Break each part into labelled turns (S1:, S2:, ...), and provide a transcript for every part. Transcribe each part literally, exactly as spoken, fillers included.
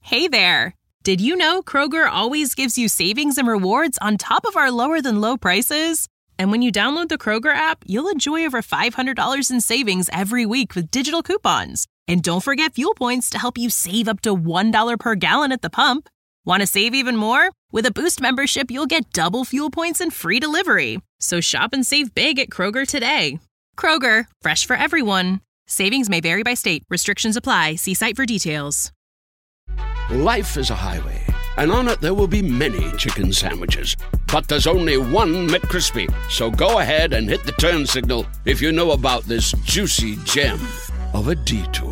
S1: Hey there! Did you know Kroger always gives you savings and rewards on top of our lower-than-low prices? And when you download the Kroger app, you'll enjoy over five hundred dollars in savings every week with digital coupons. And don't forget fuel points to help you save up to one dollar per gallon at the pump. Want to save even more? With a Boost membership, you'll get double fuel points and free delivery. So shop and save big at Kroger today. Kroger, fresh for everyone. Savings may vary by state. Restrictions apply. See site for details.
S2: Life is a highway, and on it there will be many chicken sandwiches. But there's only one McCrispy. So go ahead and hit the turn signal if you know about this juicy gem of a detour.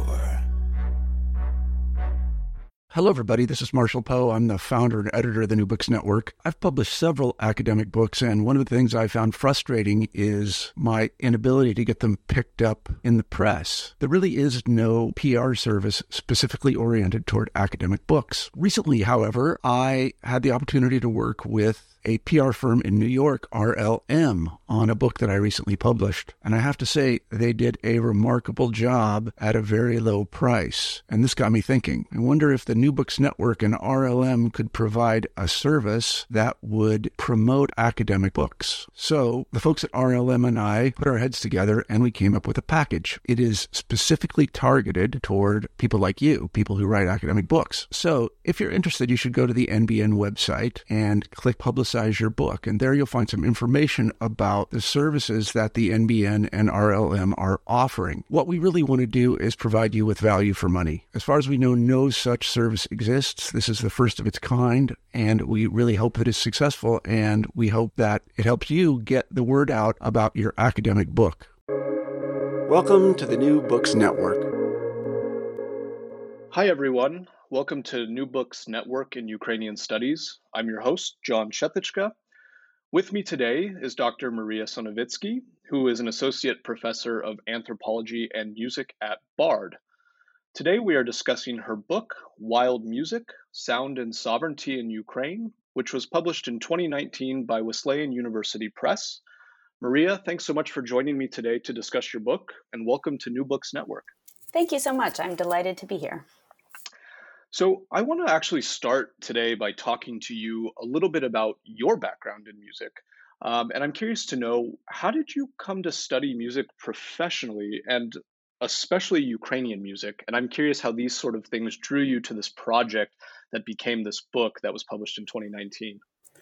S3: Hello, everybody. This is Marshall Poe. I'm the founder and editor of the New Books Network. I've published several academic books, and one of the things I found frustrating is my inability to get them picked up in the press. There really is no P R service specifically oriented toward academic books. Recently, however, I had the opportunity to work with a P R firm in New York, R L M, on a book that I recently published. And I have to say, they did a remarkable job at a very low price. And this got me thinking. I wonder if the New Books Network and R L M could provide a service that would promote academic books. So the folks at R L M and I put our heads together and we came up with a package. It is specifically targeted toward people like you, people who write academic books. So if you're interested, you should go to the N B N website and click Publicize your book, and there you'll find some information about the services that the N B N and R L M are offering. What we really want to do is provide you with value for money. As far as we know, no such service exists. This is the first of its kind, and we really hope that it's successful, and we hope that it helps you get the word out about your academic book. Welcome to the New Books Network.
S4: Hi, everyone. Welcome to New Books Network in Ukrainian Studies. I'm your host, John Shetichka. With me today is Doctor Maria Sonovitsky, who is an associate professor of anthropology and music at Bard. Today we are discussing her book, Wild Music, Sound and Sovereignty in Ukraine, which was published in twenty nineteen by Wesleyan University Press. Maria, thanks so much for joining me today to discuss your book, and welcome to New Books Network.
S5: Thank you so much. I'm delighted to be here.
S4: So I want to actually start today by talking to you a little bit about your background in music. Um, and I'm curious to know, how did you come to study music professionally, and especially Ukrainian music? And I'm curious how these sort of things drew you to this project that became this book that was published in twenty nineteen.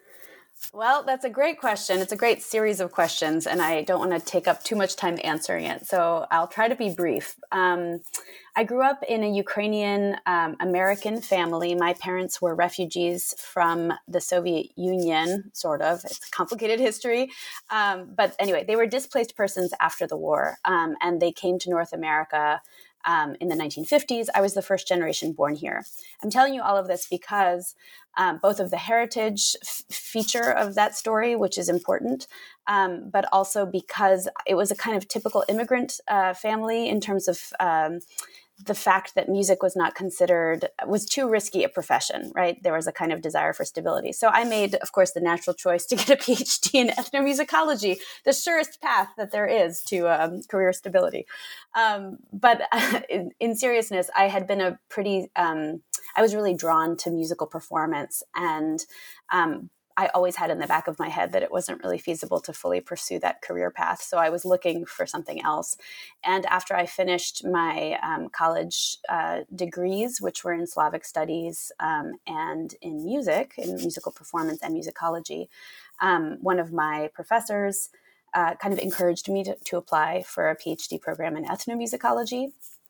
S5: Well, that's a great question. It's a great series of questions, and I don't want to take up too much time answering it. So I'll try to be brief. Um, I grew up in a Ukrainian um, American family. My parents were refugees from the Soviet Union, sort of. It's a complicated history. Um, but anyway, they were displaced persons after the war, um, and they came to North America Um, in the nineteen fifties. I was the first generation born here. I'm telling you all of this because um, both of the heritage f- feature of that story, which is important, um, but also because it was a kind of typical immigrant uh, family in terms of um, the fact that music was not considered, was too risky a profession, right? There was a kind of desire for stability. So I made, of course, the natural choice to get a PhD in ethnomusicology, the surest path that there is to um, career stability. Um, but uh, in, in seriousness, I had been a pretty, um, I was really drawn to musical performance, and um, I always had in the back of my head that it wasn't really feasible to fully pursue that career path. So I was looking for something else. And after I finished my um, college uh, degrees, which were in Slavic studies um, and in music, in musical performance and musicology, um, one of my professors uh, kind of encouraged me to, to apply for a PhD program in ethnomusicology.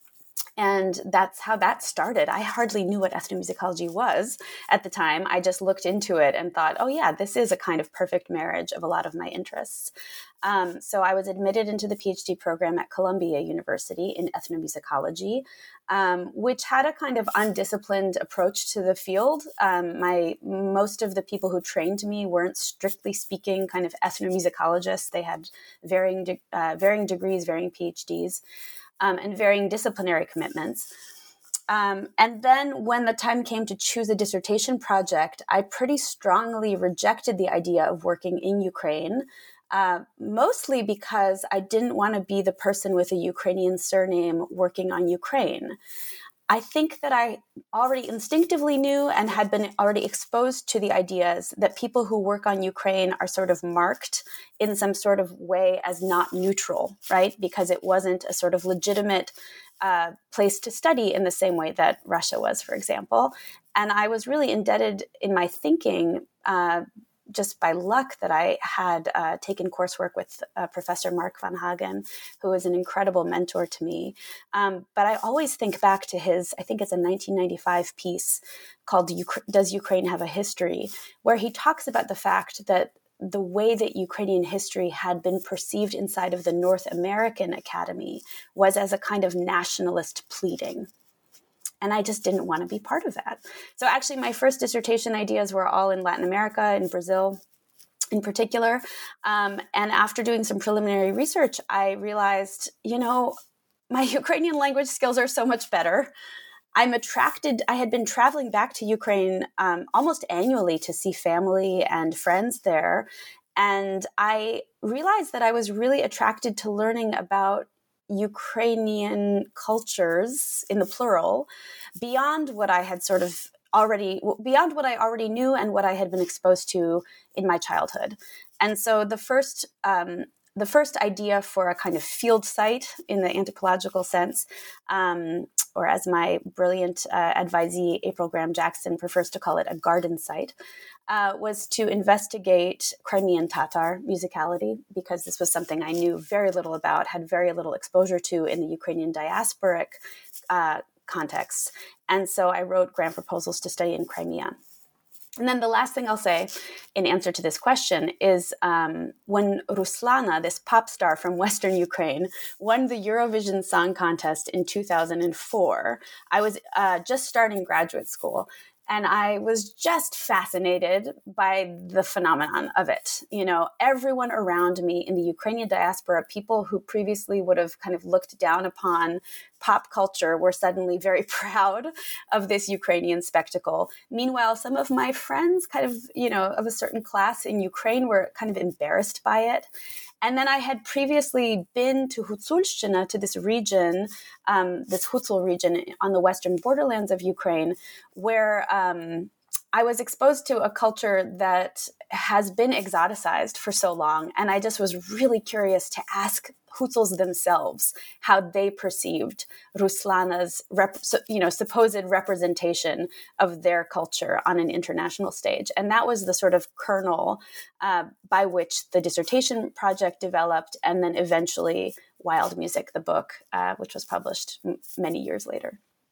S5: And that's how that started. I hardly knew what ethnomusicology was at the time. I just looked into it and thought, oh yeah, this is a kind of perfect marriage of a lot of my interests. Um, so I was admitted into the PhD program at Columbia University in ethnomusicology, um, which had a kind of undisciplined approach to the field. Um, my most of the people who trained me weren't strictly speaking kind of ethnomusicologists. They had varying de- uh, varying degrees, varying PhDs. Um, and varying disciplinary commitments. Um, and then when the time came to choose a dissertation project, I pretty strongly rejected the idea of working in Ukraine, uh, mostly because I didn't want to be the person with a Ukrainian surname working on Ukraine. I think that I already instinctively knew and had been already exposed to the ideas that people who work on Ukraine are sort of marked in some sort of way as not neutral, right? Because it wasn't a sort of legitimate uh, place to study in the same way that Russia was, for example. And I was really indebted in my thinking uh, just by luck that I had uh, taken coursework with uh, Professor Mark van Hagen, who was an incredible mentor to me. Um, but I always think back to his, I think it's a nineteen ninety-five piece called Does Ukraine Have a History?, where he talks about the fact that the way that Ukrainian history had been perceived inside of the North American Academy was as a kind of nationalist pleading. And I just didn't want to be part of that. So actually, my first dissertation ideas were all in Latin America, in Brazil in particular. Um, and after doing some preliminary research, I realized, you know, my Ukrainian language skills are so much better. I'm attracted, I had been traveling back to Ukraine um, almost annually to see family and friends there. And I realized that I was really attracted to learning about Ukrainian cultures in the plural beyond what I had sort of already, beyond what I already knew and what I had been exposed to in my childhood. And so the first, um, the first idea for a kind of field site in the anthropological sense, um, or as my brilliant uh, advisee April Graham Jackson prefers to call it, a garden site, Uh, was to investigate Crimean Tatar musicality, because this was something I knew very little about, had very little exposure to in the Ukrainian diasporic uh, context. And so I wrote grant proposals to study in Crimea. And then the last thing I'll say in answer to this question is um, when Ruslana, this pop star from Western Ukraine, won the Eurovision Song Contest in two thousand four, I was uh, just starting graduate school. And I was just fascinated by the phenomenon of it. You know, everyone around me in the Ukrainian diaspora, people who previously would have kind of looked down upon pop culture, were suddenly very proud of this Ukrainian spectacle. Meanwhile, some of my friends, kind of, you know, of a certain class in Ukraine, were kind of embarrassed by it. And then I had previously been to Hutsulshchina, to this region, um, this Hutsul region on the western borderlands of Ukraine, where um, I was exposed to a culture that has been exoticized for so long. And I just was really curious to ask Hutsuls themselves how they perceived Ruslana's rep- you know, supposed representation of their culture on an international stage. And that was the sort of kernel uh, by which the dissertation project developed, and then eventually Wild Music, the book, uh, which was published m- many years later.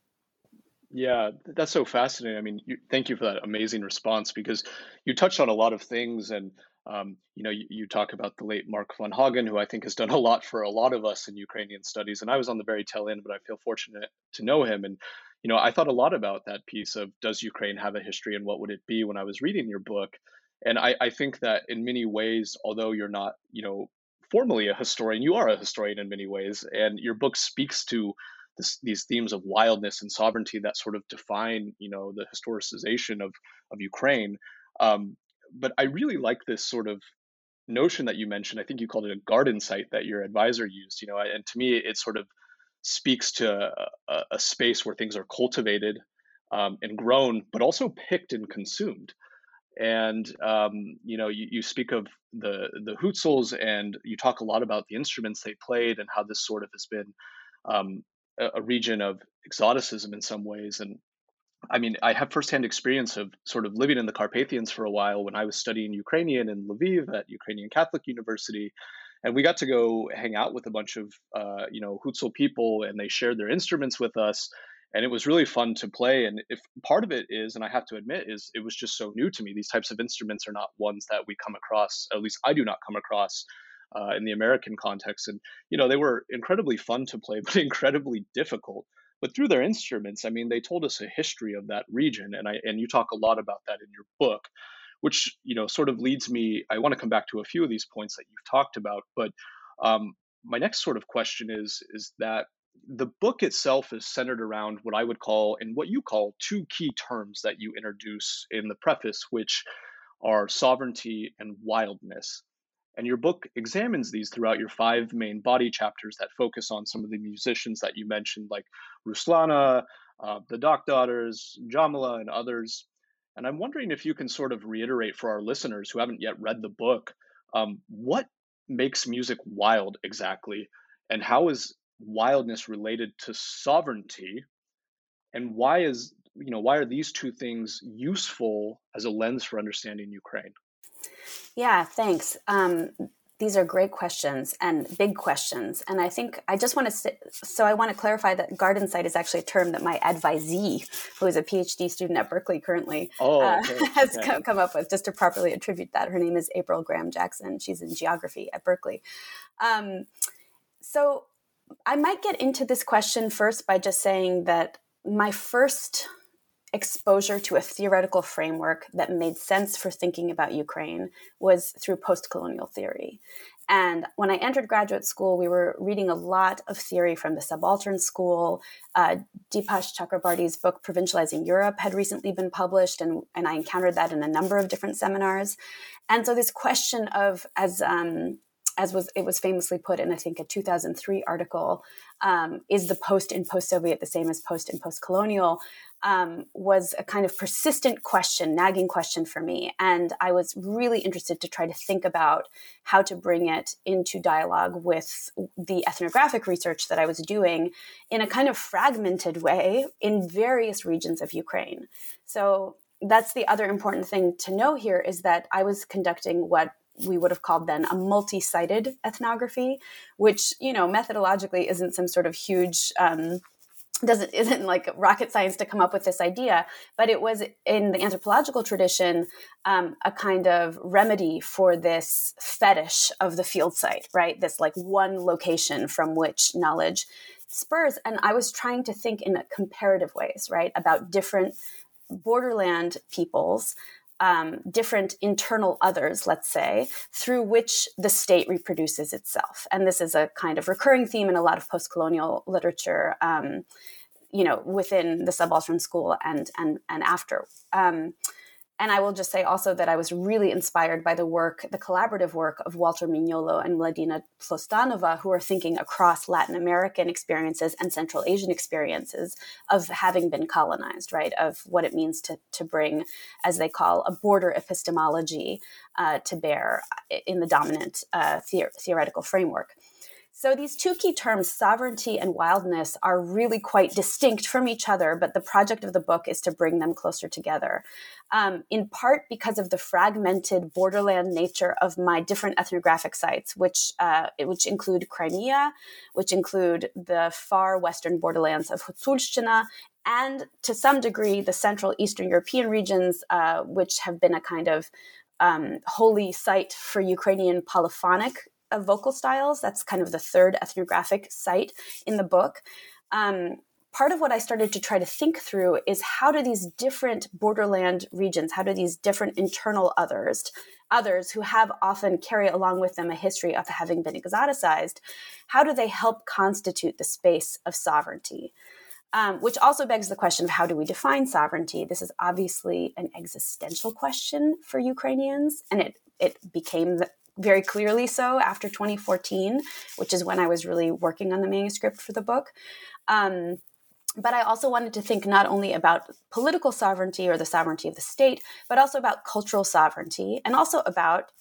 S4: Yeah, that's so fascinating. I mean, you, thank you for that amazing response, because you touched on a lot of things. And, um, you know, you, you talk about the late Mark van Hagen, who I think has done a lot for a lot of us in Ukrainian studies. And I was on the very tail end, but I feel fortunate to know him. And, you know, I thought a lot about that piece of, does Ukraine have a history and what would it be, when I was reading your book. And I, I think that in many ways, although you're not, you know, formally a historian, you are a historian in many ways. And your book speaks to This, these themes of wildness and sovereignty that sort of define, you know, the historicization of of Ukraine. Um, but I really like this sort of notion that you mentioned. I think you called it a garden site that your advisor used. You know, and to me, it sort of speaks to a, a space where things are cultivated um, and grown, but also picked and consumed. And um, you know, you, you speak of the the Hutsuls, and you talk a lot about the instruments they played and how this sort of has been um, a, a region of exoticism in some ways. And I mean, I have firsthand experience of sort of living in the Carpathians for a while when I was studying Ukrainian in Lviv at Ukrainian Catholic University. And we got to go hang out with a bunch of, uh, you know, Hutsul people, and they shared their instruments with us. And it was really fun to play. And if part of it is, and I have to admit, is it was just so new to me. These types of instruments are not ones that we come across, at least I do not come across uh, in the American context. And, you know, they were incredibly fun to play, but incredibly difficult. But through their instruments, I mean, they told us a history of that region. And I, and you talk a lot about that in your book, which, you know, sort of leads me, I want to come back to a few of these points that you've talked about. But um, my next sort of question is, is that the book itself is centered around what I would call, and what you call, two key terms that you introduce in the preface, which are sovereignty and wildness. And your book examines these throughout your five main body chapters that focus on some of the musicians that you mentioned, like Ruslana, uh, the Dock Daughters, Jamila, and others. And I'm wondering if you can sort of reiterate for our listeners who haven't yet read the book, um, what makes music wild exactly, and how is wildness related to sovereignty, and why is you know why are these two things useful as a lens for understanding Ukraine?
S5: Yeah, thanks. Um, these are great questions and big questions. And I think I just want to, st- so I want to clarify that garden site is actually a term that my advisee, who is a PhD student at Berkeley currently,
S4: Oh,
S5: uh,
S4: okay,
S5: has
S4: okay.
S5: come, come up with, just to properly attribute that. Her name is April Graham Jackson. She's in geography at Berkeley. Um, so I might get into this question first by just saying that my first exposure to a theoretical framework that made sense for thinking about Ukraine was through post-colonial theory. And when I entered graduate school, we were reading a lot of theory from the subaltern school. Uh, Deepash Chakrabarty's book, Provincializing Europe, had recently been published, and, and I encountered that in a number of different seminars. And so this question of, as um, as was it was famously put in, I think, a two thousand three article, um, is the post and post-Soviet the same as post and post-colonial? Um, was a kind of persistent question, nagging question for me. And I was really interested to try to think about how to bring it into dialogue with the ethnographic research that I was doing in a kind of fragmented way in various regions of Ukraine. So that's the other important thing to know here, is that I was conducting what we would have called then a multi-sited ethnography, which, you know, methodologically isn't some sort of huge... Um, doesn't isn't like rocket science to come up with this idea, but it was in the anthropological tradition um, a kind of remedy for this fetish of the field site, right? This like one location from which knowledge spurs. And I was trying to think in comparative ways, right, about different borderland peoples, um, different internal others, let's say, through which the state reproduces itself. And this is a kind of recurring theme in a lot of post-colonial literature, um, you know, within the subaltern school and and and after. Um, and I will just say also that I was really inspired by the work, the collaborative work of Walter Mignolo and Mladina Tlostanova, who are thinking across Latin American experiences and Central Asian experiences of having been colonized, right? Of what it means to, to bring, as they call, a border epistemology uh, to bear in the dominant uh, the- theoretical framework. So these two key terms, sovereignty and wildness, are really quite distinct from each other, but the project of the book is to bring them closer together, um, in part because of the fragmented borderland nature of my different ethnographic sites, which uh, which include Crimea, which include the far western borderlands of Hutsulshchina, and to some degree the Central Eastern European regions, uh, which have been a kind of um, holy site for Ukrainian polyphonic of vocal styles. That's kind of the third ethnographic site in the book. Um, part of what I started to try to think through is how do these different borderland regions, how do these different internal others, others who have often carry along with them a history of having been exoticized, how do they help constitute the space of sovereignty? Um, which also begs the question of how do we define sovereignty? This is obviously an existential question for Ukrainians, and it it became the, very clearly so after twenty fourteen, which is when I was really working on the manuscript for the book. Um, but I also wanted to think not only about political sovereignty or the sovereignty of the state, but also about cultural sovereignty and also about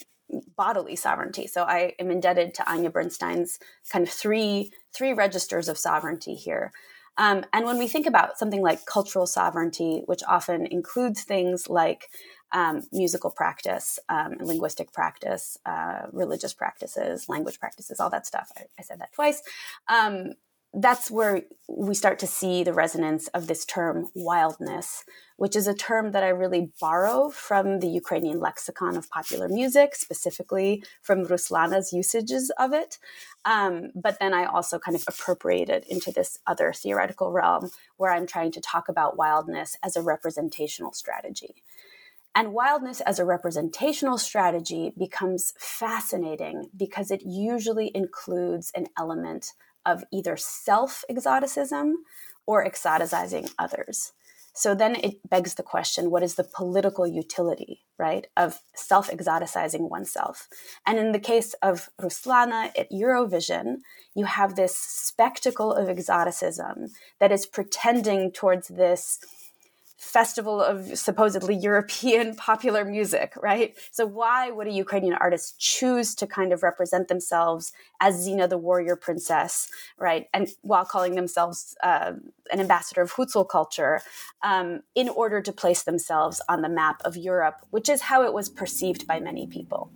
S5: bodily sovereignty. So I am indebted to Anya Bernstein's kind of three, three registers of sovereignty here. Um, and when we think about something like cultural sovereignty, which often includes things like um, musical practice, um, linguistic practice, uh, religious practices, language practices, all that stuff. I, I said that twice. Um, that's where we start to see the resonance of this term wildness, which is a term that I really borrow from the Ukrainian lexicon of popular music, specifically from Ruslana's usages of it. Um, but then I also kind of appropriate it into this other theoretical realm where I'm trying to talk about wildness as a representational strategy. And wildness as a representational strategy becomes fascinating because it usually includes an element of either self-exoticism or exoticizing others. So then it begs the question, what is the political utility, right, of self-exoticizing oneself? And in the case of Ruslana at Eurovision, you have this spectacle of exoticism that is pretending towards this festival of supposedly European popular music, right? So why would a Ukrainian artist choose to kind of represent themselves as Zina the warrior princess, right? And while calling themselves uh, an ambassador of Hutzul culture, um, in order to place themselves on the map of Europe, which is how it was perceived by many people.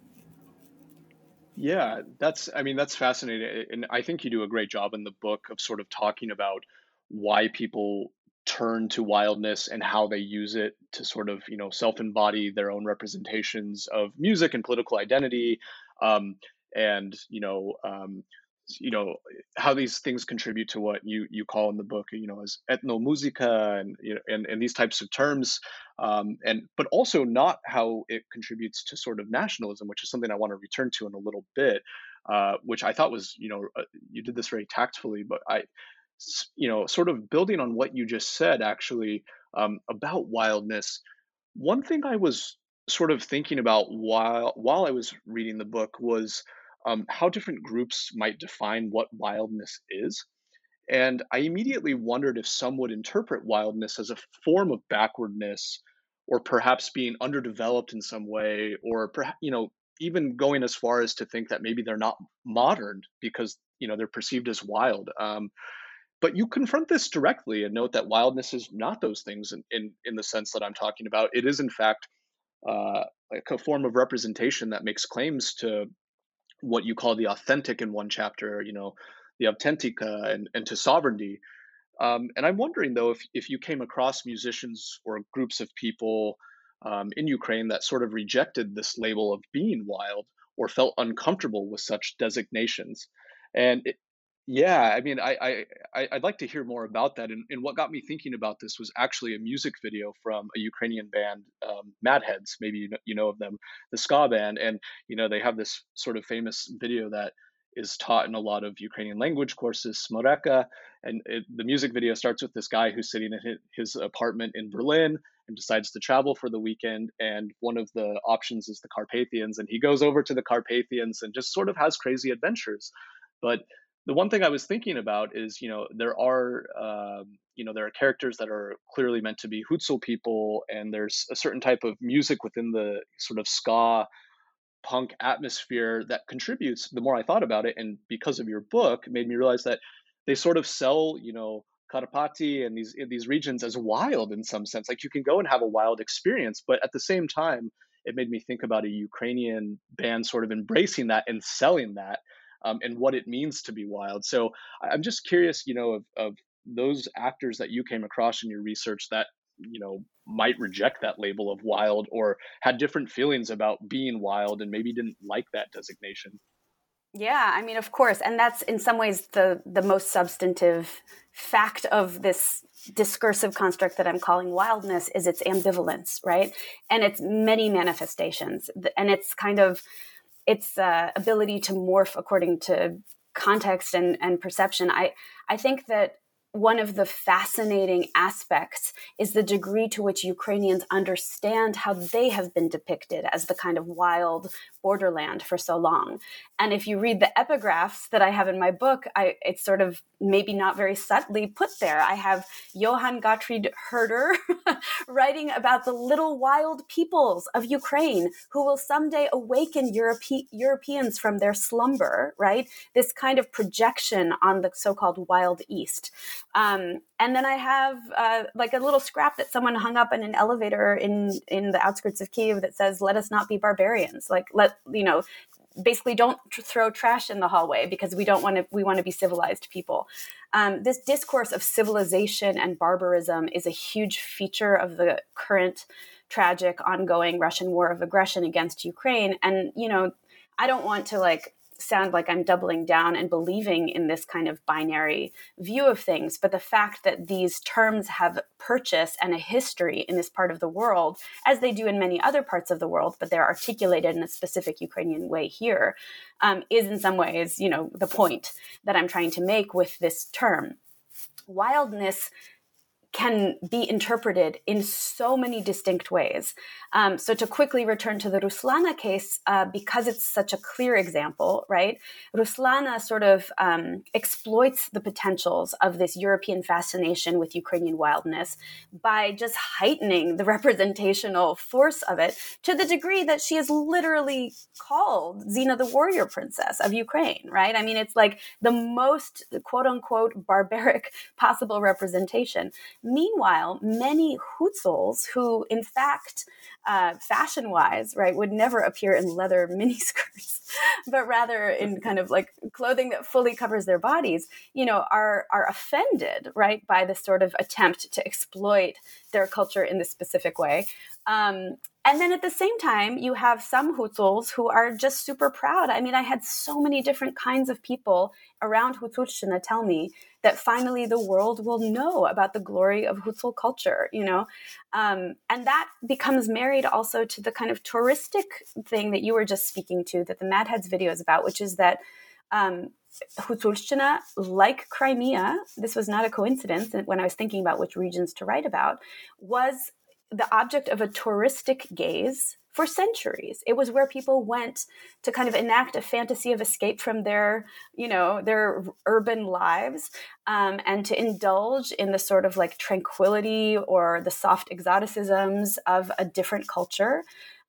S4: Yeah, that's, I mean, that's fascinating. And I think you do a great job in the book of sort of talking about why people turn to wildness and how they use it to sort of, you know, self-embody their own representations of music and political identity. Um, and, you know, um, you know, how these things contribute to what you, you call in the book, you know, as ethnomusica and, you know, and, and these types of terms. Um, and, but also not how it contributes to sort of nationalism, which is something I want to return to in a little bit, uh, which I thought was, you know, uh, you did this very tactfully, but I, you know, sort of building on what you just said, actually, um, about wildness. One thing I was sort of thinking about while while I was reading the book was um, how different groups might define what wildness is. And I immediately wondered if some would interpret wildness as a form of backwardness, or perhaps being underdeveloped in some way, or perhaps, you know, even going as far as to think that maybe they're not modern because, you know, they're perceived as wild. Um, But you confront this directly and note that wildness is not those things in, in, in the sense that I'm talking about. It is, in fact, uh, like a form of representation that makes claims to what you call the authentic in one chapter, you know, the authentica, and, and to sovereignty. Um, and I'm wondering, though, if, if you came across musicians or groups of people um, in Ukraine that sort of rejected this label of being wild or felt uncomfortable with such designations. And it, yeah, I mean, I, I, I- I'd like to hear more about that. And, and what got me thinking about this was actually a music video from a Ukrainian band, um, Madheads. Maybe you know, you know of them, the ska band. And, you know, they have this sort of famous video that is taught in a lot of Ukrainian language courses, Smoreka. And it, the music video starts with this guy who's sitting in his, his apartment in Berlin and decides to travel for the weekend. And one of the options is the Carpathians. And he goes over to the Carpathians and just sort of has crazy adventures. But the one thing I was thinking about is, you know, there are, um, you know, there are characters that are clearly meant to be Hutzul people, and there's a certain type of music within the sort of ska punk atmosphere that contributes. The more I thought about it, and because of your book, it made me realize that they sort of sell, you know, Karpati and these these regions as wild in some sense. Like you can go and have a wild experience, but at the same time, it made me think about a Ukrainian band sort of embracing that and selling that. Um, and what it means to be wild. So I'm just curious, you know, of, of those actors that you came across in your research that, you know, might reject that label of wild or had different feelings about being wild and maybe didn't like that designation.
S5: Yeah, I mean, of course. And that's in some ways the, the most substantive fact of this discursive construct that I'm calling wildness is its ambivalence, right? And its many manifestations. And it's kind of, its uh, ability to morph according to context and, and perception. I, I think that one of the fascinating aspects is the degree to which Ukrainians understand how they have been depicted as the kind of wild borderland for so long. And if you read the epigraphs that I have in my book, I, it's sort of maybe not very subtly put there. I have Johann Gottfried Herder writing about the little wild peoples of Ukraine who will someday awaken Europe- Europeans from their slumber, right? This kind of projection on the so-called wild East. Um, and then I have uh, like a little scrap that someone hung up in an elevator in, in the outskirts of Kyiv that says, "Let us not be barbarians." Like, let, you know, basically don't tr- throw trash in the hallway because we don't want to, we want to be civilized people. Um, this discourse of civilization and barbarism is a huge feature of the current tragic ongoing Russian war of aggression against Ukraine. And, you know, I don't want to like sound like I'm doubling down and believing in this kind of binary view of things, but the fact that these terms have purchase and a history in this part of the world, as they do in many other parts of the world, but they're articulated in a specific Ukrainian way here, um, is in some ways, you know, the point that I'm trying to make with this term. Wildness can be interpreted in so many distinct ways. Um, so to quickly return to the Ruslana case, uh, because it's such a clear example, right? Ruslana sort of um, exploits the potentials of this European fascination with Ukrainian wildness by just heightening the representational force of it to the degree that she is literally called Zina the warrior princess of Ukraine, right? I mean, it's like the most quote unquote barbaric possible representation. Meanwhile, many Hutsuls who, in fact, uh, fashion-wise, right, would never appear in leather miniskirts, but rather in kind of like clothing that fully covers their bodies, you know, are are offended, right, by this sort of attempt to exploit their culture in this specific way. Um, and then at the same time, you have some Hutsuls who are just super proud. I mean, I had so many different kinds of people around Hutsulshtina tell me that finally the world will know about the glory of Hutsul culture, you know? Um, and that becomes married also to the kind of touristic thing that you were just speaking to, that the Mad Heads video is about, which is that um, Hutsulshtina, like Crimea, this was not a coincidence when I was thinking about which regions to write about, was the object of a touristic gaze for centuries. It was where people went to kind of enact a fantasy of escape from their, you know, their urban lives, um, and to indulge in the sort of like tranquility or the soft exoticisms of a different culture.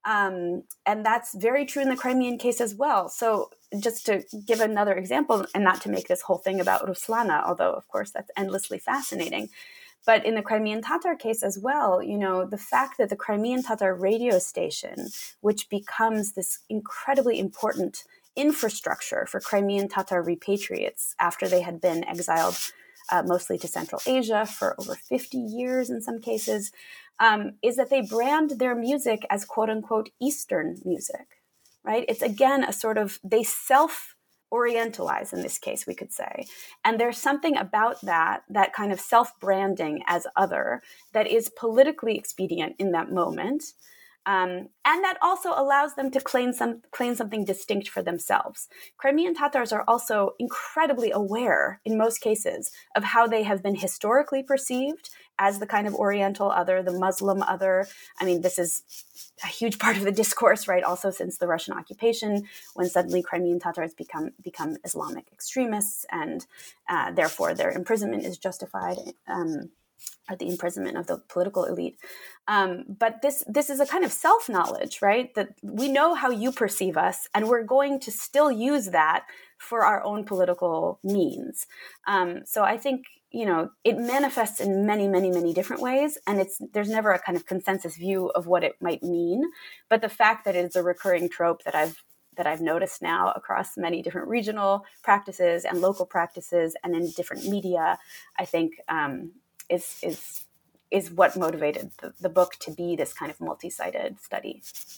S5: Um, and that's very true in the Crimean case as well. So just to give another example, and not to make this whole thing about Ruslana, although of course that's endlessly fascinating, but in the Crimean Tatar case as well, you know, the fact that the Crimean Tatar radio station, which becomes this incredibly important infrastructure for Crimean Tatar repatriates after they had been exiled uh, mostly to Central Asia for over fifty years in some cases, um, is that they brand their music as quote unquote Eastern music, right? It's again a sort of, they self Orientalize in this case, we could say. And there's something about that, that kind of self-branding as other, that is politically expedient in that moment. Um, and that also allows them to claim some claim something distinct for themselves. Crimean Tatars are also incredibly aware, in most cases, of how they have been historically perceived as the kind of Oriental other, the Muslim other. I mean, this is a huge part of the discourse, right? Also since the Russian occupation, when suddenly Crimean Tatars become become Islamic extremists, and uh, therefore their imprisonment is justified. Um, or the imprisonment of the political elite. Um, but this this is a kind of self-knowledge, right? That we know how you perceive us, and we're going to still use that for our own political means. Um, so I think, you know, it manifests in many, many, many different ways, and it's there's never a kind of consensus view of what it might mean. But the fact that it's a recurring trope that I've that I've noticed now across many different regional practices and local practices and in different media, I think um, is is is what motivated the, the book to be this kind of multi-sided study.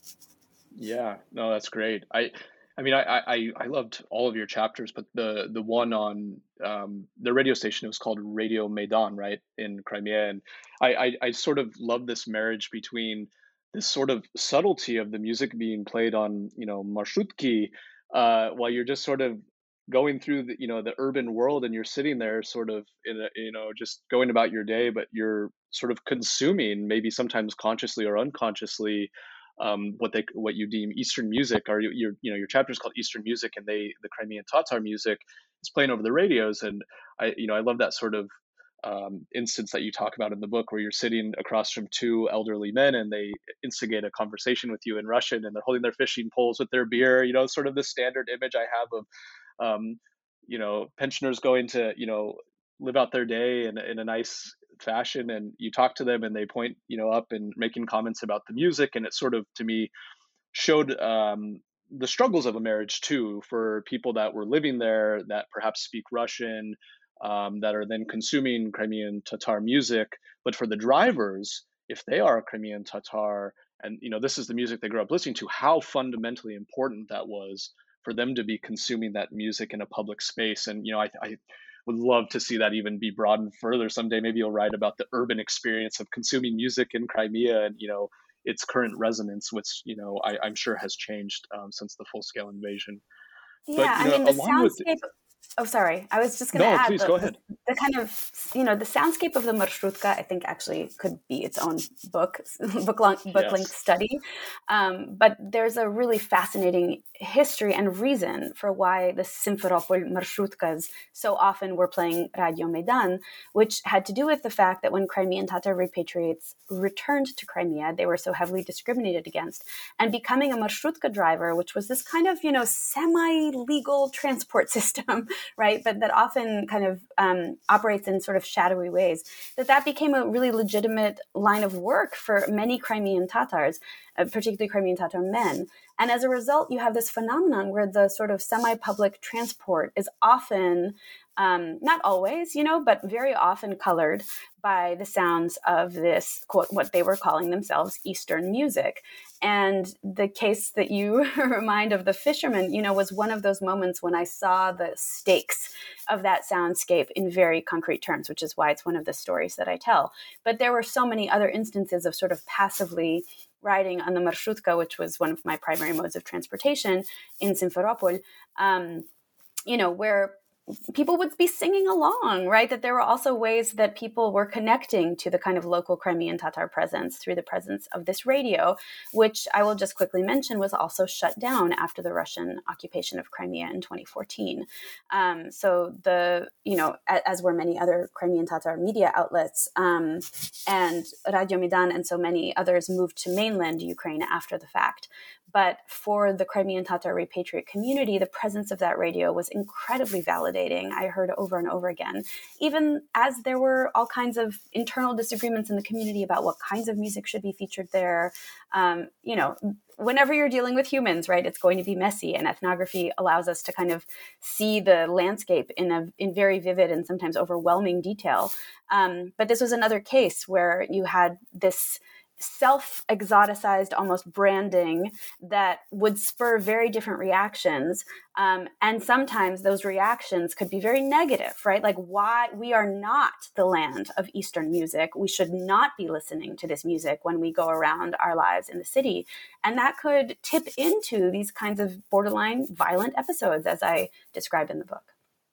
S4: Yeah, no, that's great. I, I mean, I, I, I loved all of your chapters, but the the one on um, the radio station, it was called Radio Maidan, right, in Crimea, and I, I, I sort of love this marriage between this sort of subtlety of the music being played on, you know, marshutki, uh, while you're just sort of going through the, you know, the urban world, and you're sitting there sort of in a, you know, just going about your day, but you're sort of consuming, maybe sometimes consciously or unconsciously, um, what they what you deem Eastern music, or your you know your chapter is called Eastern music, and they the Crimean Tatar music is playing over the radios, and I you know I love that sort of um, instance that you talk about in the book, where you're sitting across from two elderly men and they instigate a conversation with you in Russian, and they're holding their fishing poles with their beer, you know, sort of the standard image I have of um, you know, pensioners going to, you know, live out their day in, in a nice fashion, and you talk to them and they point, you know, up and making comments about the music. And it sort of, to me, showed um, the struggles of a marriage too, for people that were living there that perhaps speak Russian, um, that are then consuming Crimean Tatar music. But for the drivers, if they are a Crimean Tatar, and, you know, this is the music they grew up listening to, how fundamentally important that was for them to be consuming that music in a public space. And, you know, I, I would love to see that even be broadened further someday. Maybe you'll write about the urban experience of consuming music in Crimea and, you know, its current resonance, which, you know, I, I'm sure has changed um, since the full-scale invasion.
S5: Yeah,
S4: but, you
S5: I
S4: know,
S5: mean, the
S4: along with
S5: soundscape, Oh, sorry. I was just going to
S4: no,
S5: add
S4: please
S5: the,
S4: go ahead.
S5: The, the kind of, you know, the soundscape of the Marshrutka, I think actually could be its own book, book, long, book length
S4: Yes.
S5: study. Um, but there's a really fascinating history and reason for why the Simferopol Marshrutkas so often were playing Radio Maidan, which had to do with the fact that when Crimean Tatar repatriates returned to Crimea, they were so heavily discriminated against. And becoming a Marshrutka driver, which was this kind of, you know, semi-legal transport system, right, but that often kind of um, operates in sort of shadowy ways, that that became a really legitimate line of work for many Crimean Tatars, uh, particularly Crimean Tatar men. And as a result, you have this phenomenon where the sort of semi-public transport is often, um, not always, you know, but very often colored by the sounds of this, quote, what they were calling themselves Eastern music. And the case that you remind of the fisherman, you know, was one of those moments when I saw the stakes of that soundscape in very concrete terms, which is why it's one of the stories that I tell. But there were so many other instances of sort of passively riding on the Marshrutka, which was one of my primary modes of transportation in Simferopol, um, you know, where people would be singing along, right? That there were also ways that people were connecting to the kind of local Crimean Tatar presence through the presence of this radio, which I will just quickly mention was also shut down after the Russian occupation of Crimea in twenty fourteen. Um, so the, you know, as were many other Crimean Tatar media outlets, um, and Radio Maidan and so many others moved to mainland Ukraine after the fact. But for the Crimean Tatar repatriate community, the presence of that radio was incredibly validating. I heard over and over again, even as there were all kinds of internal disagreements in the community about what kinds of music should be featured there. Um, you know, whenever you're dealing with humans, right, it's going to be messy, and ethnography allows us to kind of see the landscape in a in very vivid and sometimes overwhelming detail. Um, but this was another case where you had this self-exoticized almost branding that would spur very different reactions. Um, and sometimes those reactions could be very negative, right? Like, why we are not the land of Eastern music. We should not be listening to this music when we go around our lives in the city. And that could tip into these kinds of borderline violent episodes, as I described in the book.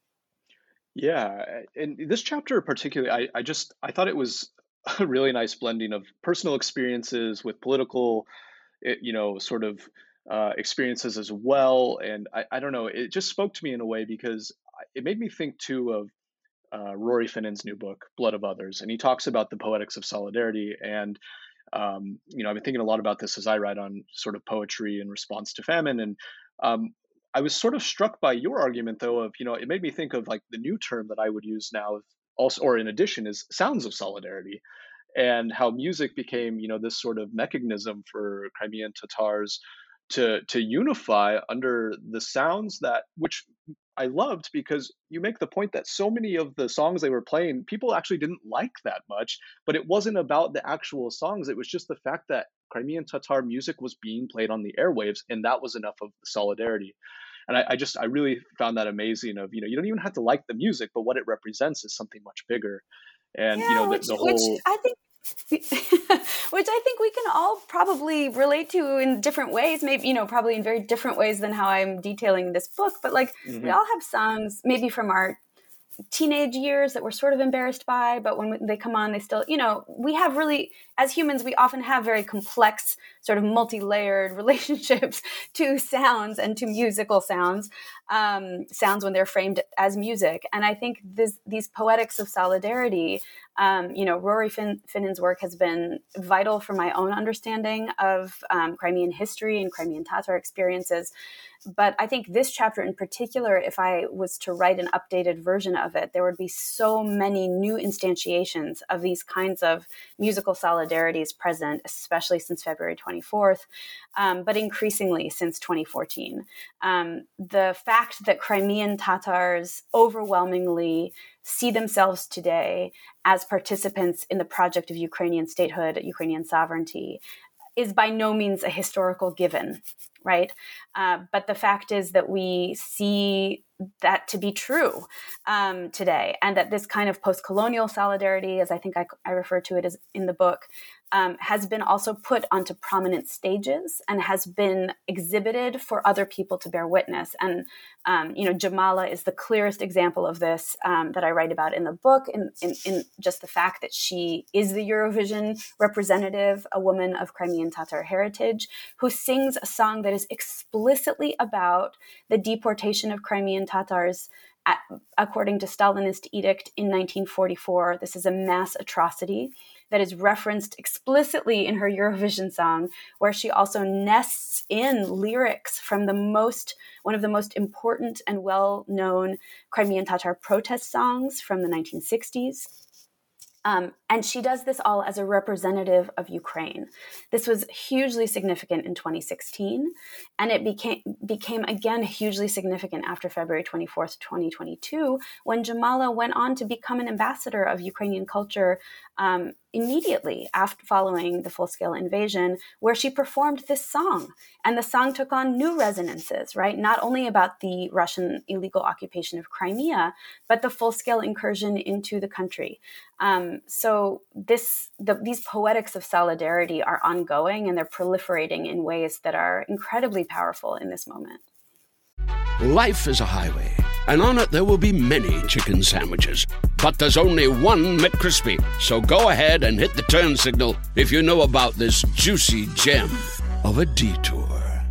S4: Yeah. And this chapter particularly, I, I just, I thought it was a really nice blending of personal experiences with political, you know, sort of uh, experiences as well. And I, I don't know, it just spoke to me in a way because it made me think too of uh, Rory Finnan's new book, Blood of Others. And he talks about the poetics of solidarity. And, um, you know, I've been thinking a lot about this as I write on sort of poetry in response to famine. And um, I was sort of struck by your argument, though, of, you know, it made me think of like the new term that I would use now, also, or in addition, is sounds of solidarity, and how music became, you know, this sort of mechanism for Crimean Tatars to to unify under the sounds that, which I loved, because you make the point that so many of the songs they were playing, people actually didn't like that much, but it wasn't about the actual songs. It was just the fact that Crimean Tatar music was being played on the airwaves, and that was enough of the solidarity. And I, I just, I really found that amazing of, you know, you don't even have to like the music, but what it represents is something much bigger. And,
S5: yeah,
S4: you know, the,
S5: which,
S4: the whole...
S5: Which I think which I think we can all probably relate to in different ways, maybe, you know, probably in very different ways than how I'm detailing this book. But like, mm-hmm. we all have songs maybe from our teenage years that we're sort of embarrassed by, but when they come on, they still, you know, we have really, as humans, we often have very complex, sort of multi-layered relationships to sounds and to musical sounds, um, sounds when they're framed as music. And I think this, these poetics of solidarity, um, you know, Rory Finn, Finnan's work has been vital for my own understanding of um, Crimean history and Crimean Tatar experiences. But I think this chapter in particular, if I was to write an updated version of it, there would be so many new instantiations of these kinds of musical solidarities present, especially since February twenty-fourth, um, but increasingly since twenty fourteen. Um, the fact that Crimean Tatars overwhelmingly see themselves today as participants in the project of Ukrainian statehood, Ukrainian sovereignty, is by no means a historical given, right? Uh, but the fact is that we see that to be true um, today, and that this kind of post-colonial solidarity, as I think I, I refer to it as in the book, um, has been also put onto prominent stages and has been exhibited for other people to bear witness. And, um, you know, Jamala is the clearest example of this um, that I write about in the book, in, in, in just the fact that she is the Eurovision representative, a woman of Crimean Tatar heritage, who sings a song that is explicitly about the deportation of Crimean Tatars at, according to Stalinist edict in nineteen forty-four. This is a mass atrocity that is referenced explicitly in her Eurovision song, where she also nests in lyrics from the most, one of the most important and well-known Crimean Tatar protest songs from the nineteen sixties. Um, and she does this all as a representative of Ukraine. This was hugely significant in twenty sixteen, and it became became again hugely significant after February twenty-fourth, twenty twenty-two, when Jamala went on to become an ambassador of Ukrainian culture um, immediately after following the full-scale invasion, where she performed this song. And the song took on new resonances, right? Not only about the Russian illegal occupation of Crimea, but the full-scale incursion into the country. Um, so this, the, these poetics of solidarity are ongoing, and they're proliferating in ways that are incredibly powerful in this moment.
S2: Life is a highway, and on it there will be many chicken sandwiches. But there's only one McCrispy. So go ahead and hit the turn signal if you know about this juicy gem of a detour.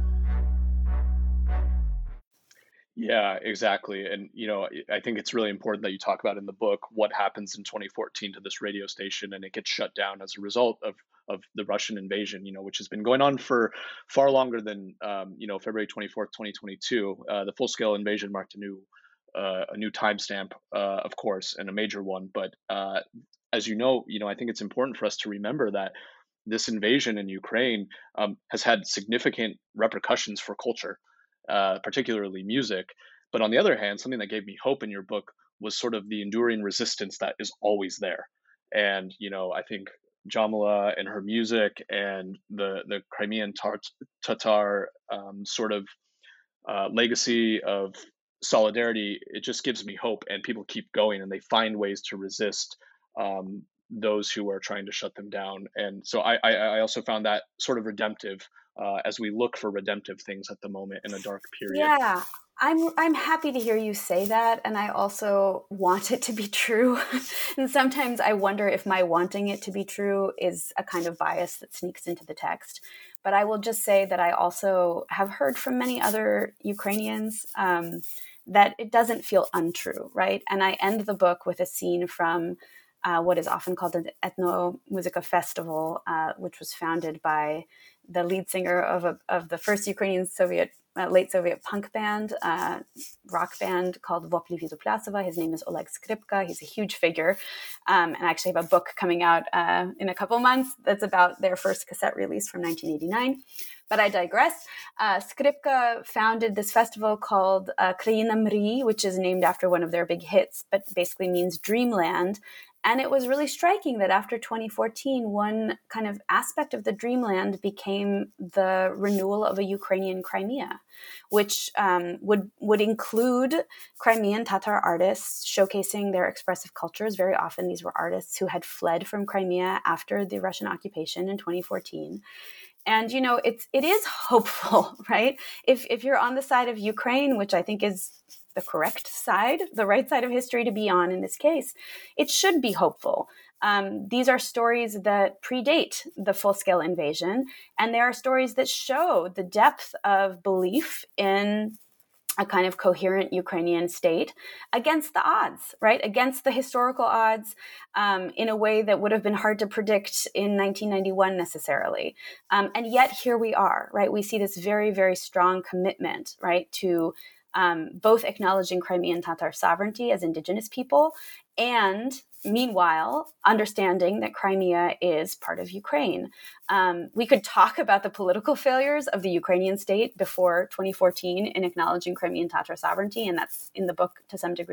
S4: Yeah, exactly. And, you know, I think it's really important that you talk about in the book what happens in twenty fourteen to this radio station, and it gets shut down as a result of of the Russian invasion, you know, which has been going on for far longer than, um, you know, February twenty-fourth, twenty twenty-two. Uh, the full-scale invasion marked a new uh, a new timestamp, uh, of course, and a major one. But uh, as you know, you know, I think it's important for us to remember that this invasion in Ukraine um, has had significant repercussions for culture, uh, particularly music. But on the other hand, something that gave me hope in your book was sort of the enduring resistance that is always there. And, you know, I think Jamala and her music and the, the Crimean Tar- Tatar um, sort of uh, legacy of solidarity, it just gives me hope, and people keep going and they find ways to resist um, those who are trying to shut them down. And so I, I, I also found that sort of redemptive uh, as we look for redemptive things at the moment in a dark period.
S5: Yeah, I'm I'm happy to hear you say that, and I also want it to be true. And sometimes I wonder if my wanting it to be true is a kind of bias that sneaks into the text. But I will just say that I also have heard from many other Ukrainians um, that it doesn't feel untrue, right? And I end the book with a scene from uh, what is often called an Ethno-Musica Festival, uh, which was founded by the lead singer of a, of the first Ukrainian Soviet, uh, late Soviet punk band, uh, rock band called Vopli Vizuplasova. His name is Oleg Skripka. He's a huge figure. Um, and I actually have a book coming out uh, in a couple months that's about their first cassette release from nineteen eighty-nine. But I digress. Uh, Skripka founded this festival called uh, Kraina Mri, which is named after one of their big hits, but basically means dreamland. And it was really striking that after twenty fourteen, one kind of aspect of the dreamland became the renewal of a Ukrainian Crimea, which um, would would include Crimean Tatar artists showcasing their expressive cultures. Very often these were artists who had fled from Crimea after the Russian occupation in twenty fourteen. And, you know, it's, it is hopeful, right? If if you're on the side of Ukraine, which I think is the correct side, the right side of history to be on in this case, it should be hopeful. Um, these are stories that predate the full-scale invasion, and there are stories that show the depth of belief in a kind of coherent Ukrainian state against the odds, right? Against the historical odds um, in a way that would have been hard to predict in nineteen ninety-one necessarily. Um, and yet here we are, right? We see this very, very strong commitment, right, to um, both acknowledging Crimean Tatar sovereignty as indigenous people and meanwhile, understanding that Crimea is part of Ukraine. Um, we could talk about the political failures of the Ukrainian state before twenty fourteen in acknowledging Crimean Tatar sovereignty, and that's in the book to some degree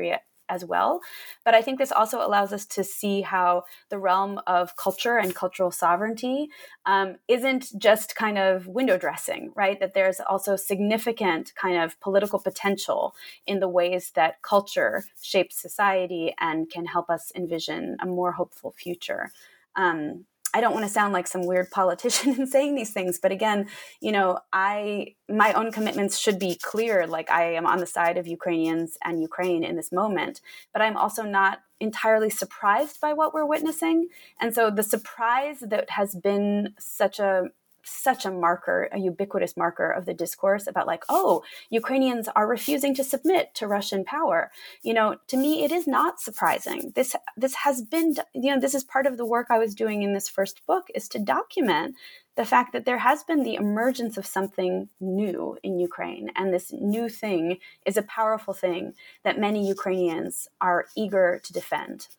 S5: as well. But I think this also allows us to see how the realm of culture and cultural sovereignty um, isn't just kind of window dressing, right? That there's also significant kind of political potential in the ways that culture shapes society and can help us envision a more hopeful future. Um, I don't want to sound like some weird politician in saying these things, but again, you know, I my own commitments should be clear. Like, I am on the side of Ukrainians and Ukraine in this moment, but I'm also not entirely surprised by what we're witnessing. And so the surprise that has been such a such a marker, a ubiquitous marker of the discourse about like, oh, Ukrainians are refusing to submit to Russian power. You know, to me, it is not surprising. This this has been, you know, this is part of the work I was doing in this first book, is to document the fact that there has been the emergence of something new in Ukraine. And this new thing is a powerful thing that many Ukrainians are eager to defend.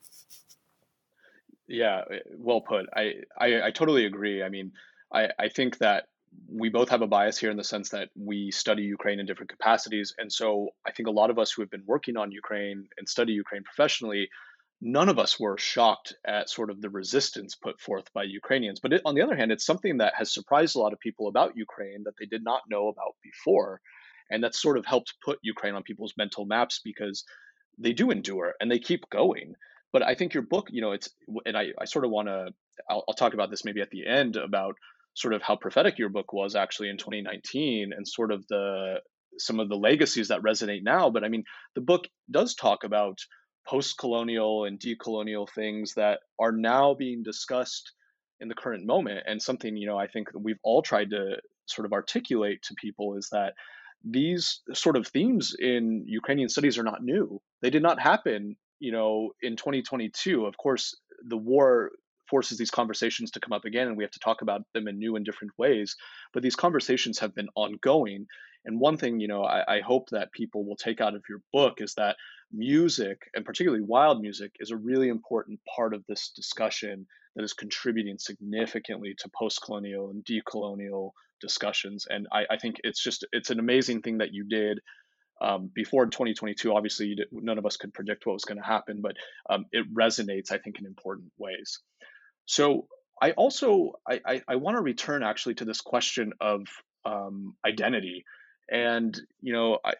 S4: Yeah, well put. I, I, I totally agree. I mean, I, I think that we both have a bias here in the sense that we study Ukraine in different capacities. And so I think a lot of us who have been working on Ukraine and study Ukraine professionally, none of us were shocked at sort of the resistance put forth by Ukrainians. But it, on the other hand, it's something that has surprised a lot of people about Ukraine that they did not know about before. And that's sort of helped put Ukraine on people's mental maps, because they do endure and they keep going. But I think your book, you know, it's, and I, I sort of want to, I'll, I'll talk about this maybe at the end, about sort of how prophetic your book was actually in twenty nineteen, and sort of the some of the legacies that resonate now. But I mean, the book does talk about post-colonial and decolonial things that are now being discussed in the current moment. And something, you know, I think that we've all tried to sort of articulate to people is that these sort of themes in Ukrainian studies are not new. They did not happen, you know, in twenty twenty-two. Of course, the war forces these conversations to come up again, and we have to talk about them in new and different ways. But these conversations have been ongoing. And one thing, you know, I, I hope that people will take out of your book is that music, and particularly wild music, is a really important part of this discussion that is contributing significantly to post-colonial and decolonial discussions. And I, I think it's just, it's an amazing thing that you did. Um, before twenty twenty-two, obviously, you did, none of us could predict what was going to happen, but um, it resonates, I think, in important ways. So I also, I, I, I want to return actually to this question of um, identity. And, you know, I,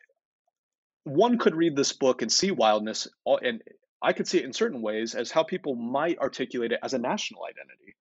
S4: one could read this book and see wildness, and I could see it in certain ways as how people might articulate it as a national identity,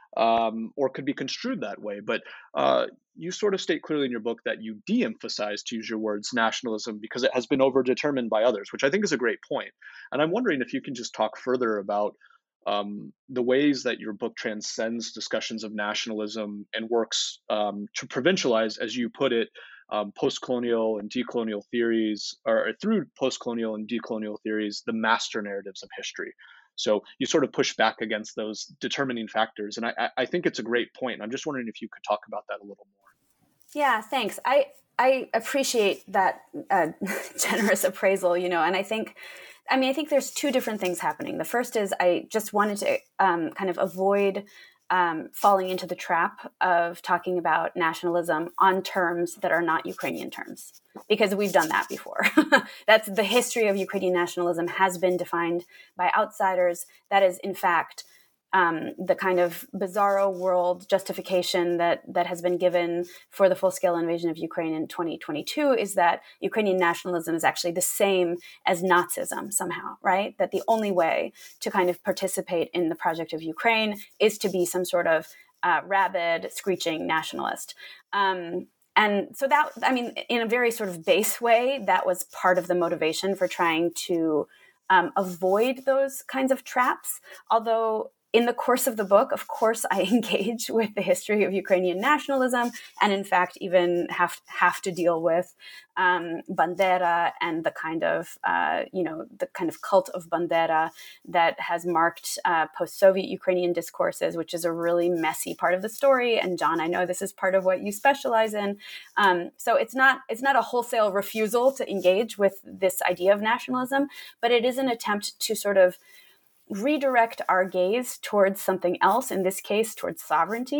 S4: um, or could be construed that way. But uh, you sort of state clearly in your book that you de-emphasize, to use your words, nationalism because it has been overdetermined by others, which I think is a great point. And I'm wondering if you can just talk further about Um, the ways that your book transcends discussions of nationalism and works um, to provincialize, as you put it, um, post-colonial and decolonial theories, or through post-colonial and decolonial theories, the master narratives of history. So you sort of push back against those determining factors. And I, I think it's a great point. And I'm just wondering if you could talk about that a little more.
S5: Yeah, thanks. I, I appreciate that uh, generous appraisal, you know, and I think I mean, I think there's two different things happening. The first is I just wanted to um, kind of avoid um, falling into the trap of talking about nationalism on terms that are not Ukrainian terms, because we've done that before. That's the history of Ukrainian nationalism has been defined by outsiders. That is, in fact, Um, the kind of bizarro world justification that that has been given for the full-scale invasion of Ukraine in twenty twenty-two is that Ukrainian nationalism is actually the same as Nazism somehow, right? That the only way to kind of participate in the project of Ukraine is to be some sort of uh, rabid, screeching nationalist. Um, and so that, I mean, in a very sort of base way, that was part of the motivation for trying to um, avoid those kinds of traps, although in the course of the book, of course, I engage with the history of Ukrainian nationalism, and in fact, even have have to deal with um, Bandera and the kind of uh, you know the kind of cult of Bandera that has marked uh, post-Soviet Ukrainian discourses, which is a really messy part of the story. And John, I know this is part of what you specialize in. Um, so it's not it's not a wholesale refusal to engage with this idea of nationalism, but it is an attempt to sort of redirect our gaze towards something else, in this case, towards sovereignty.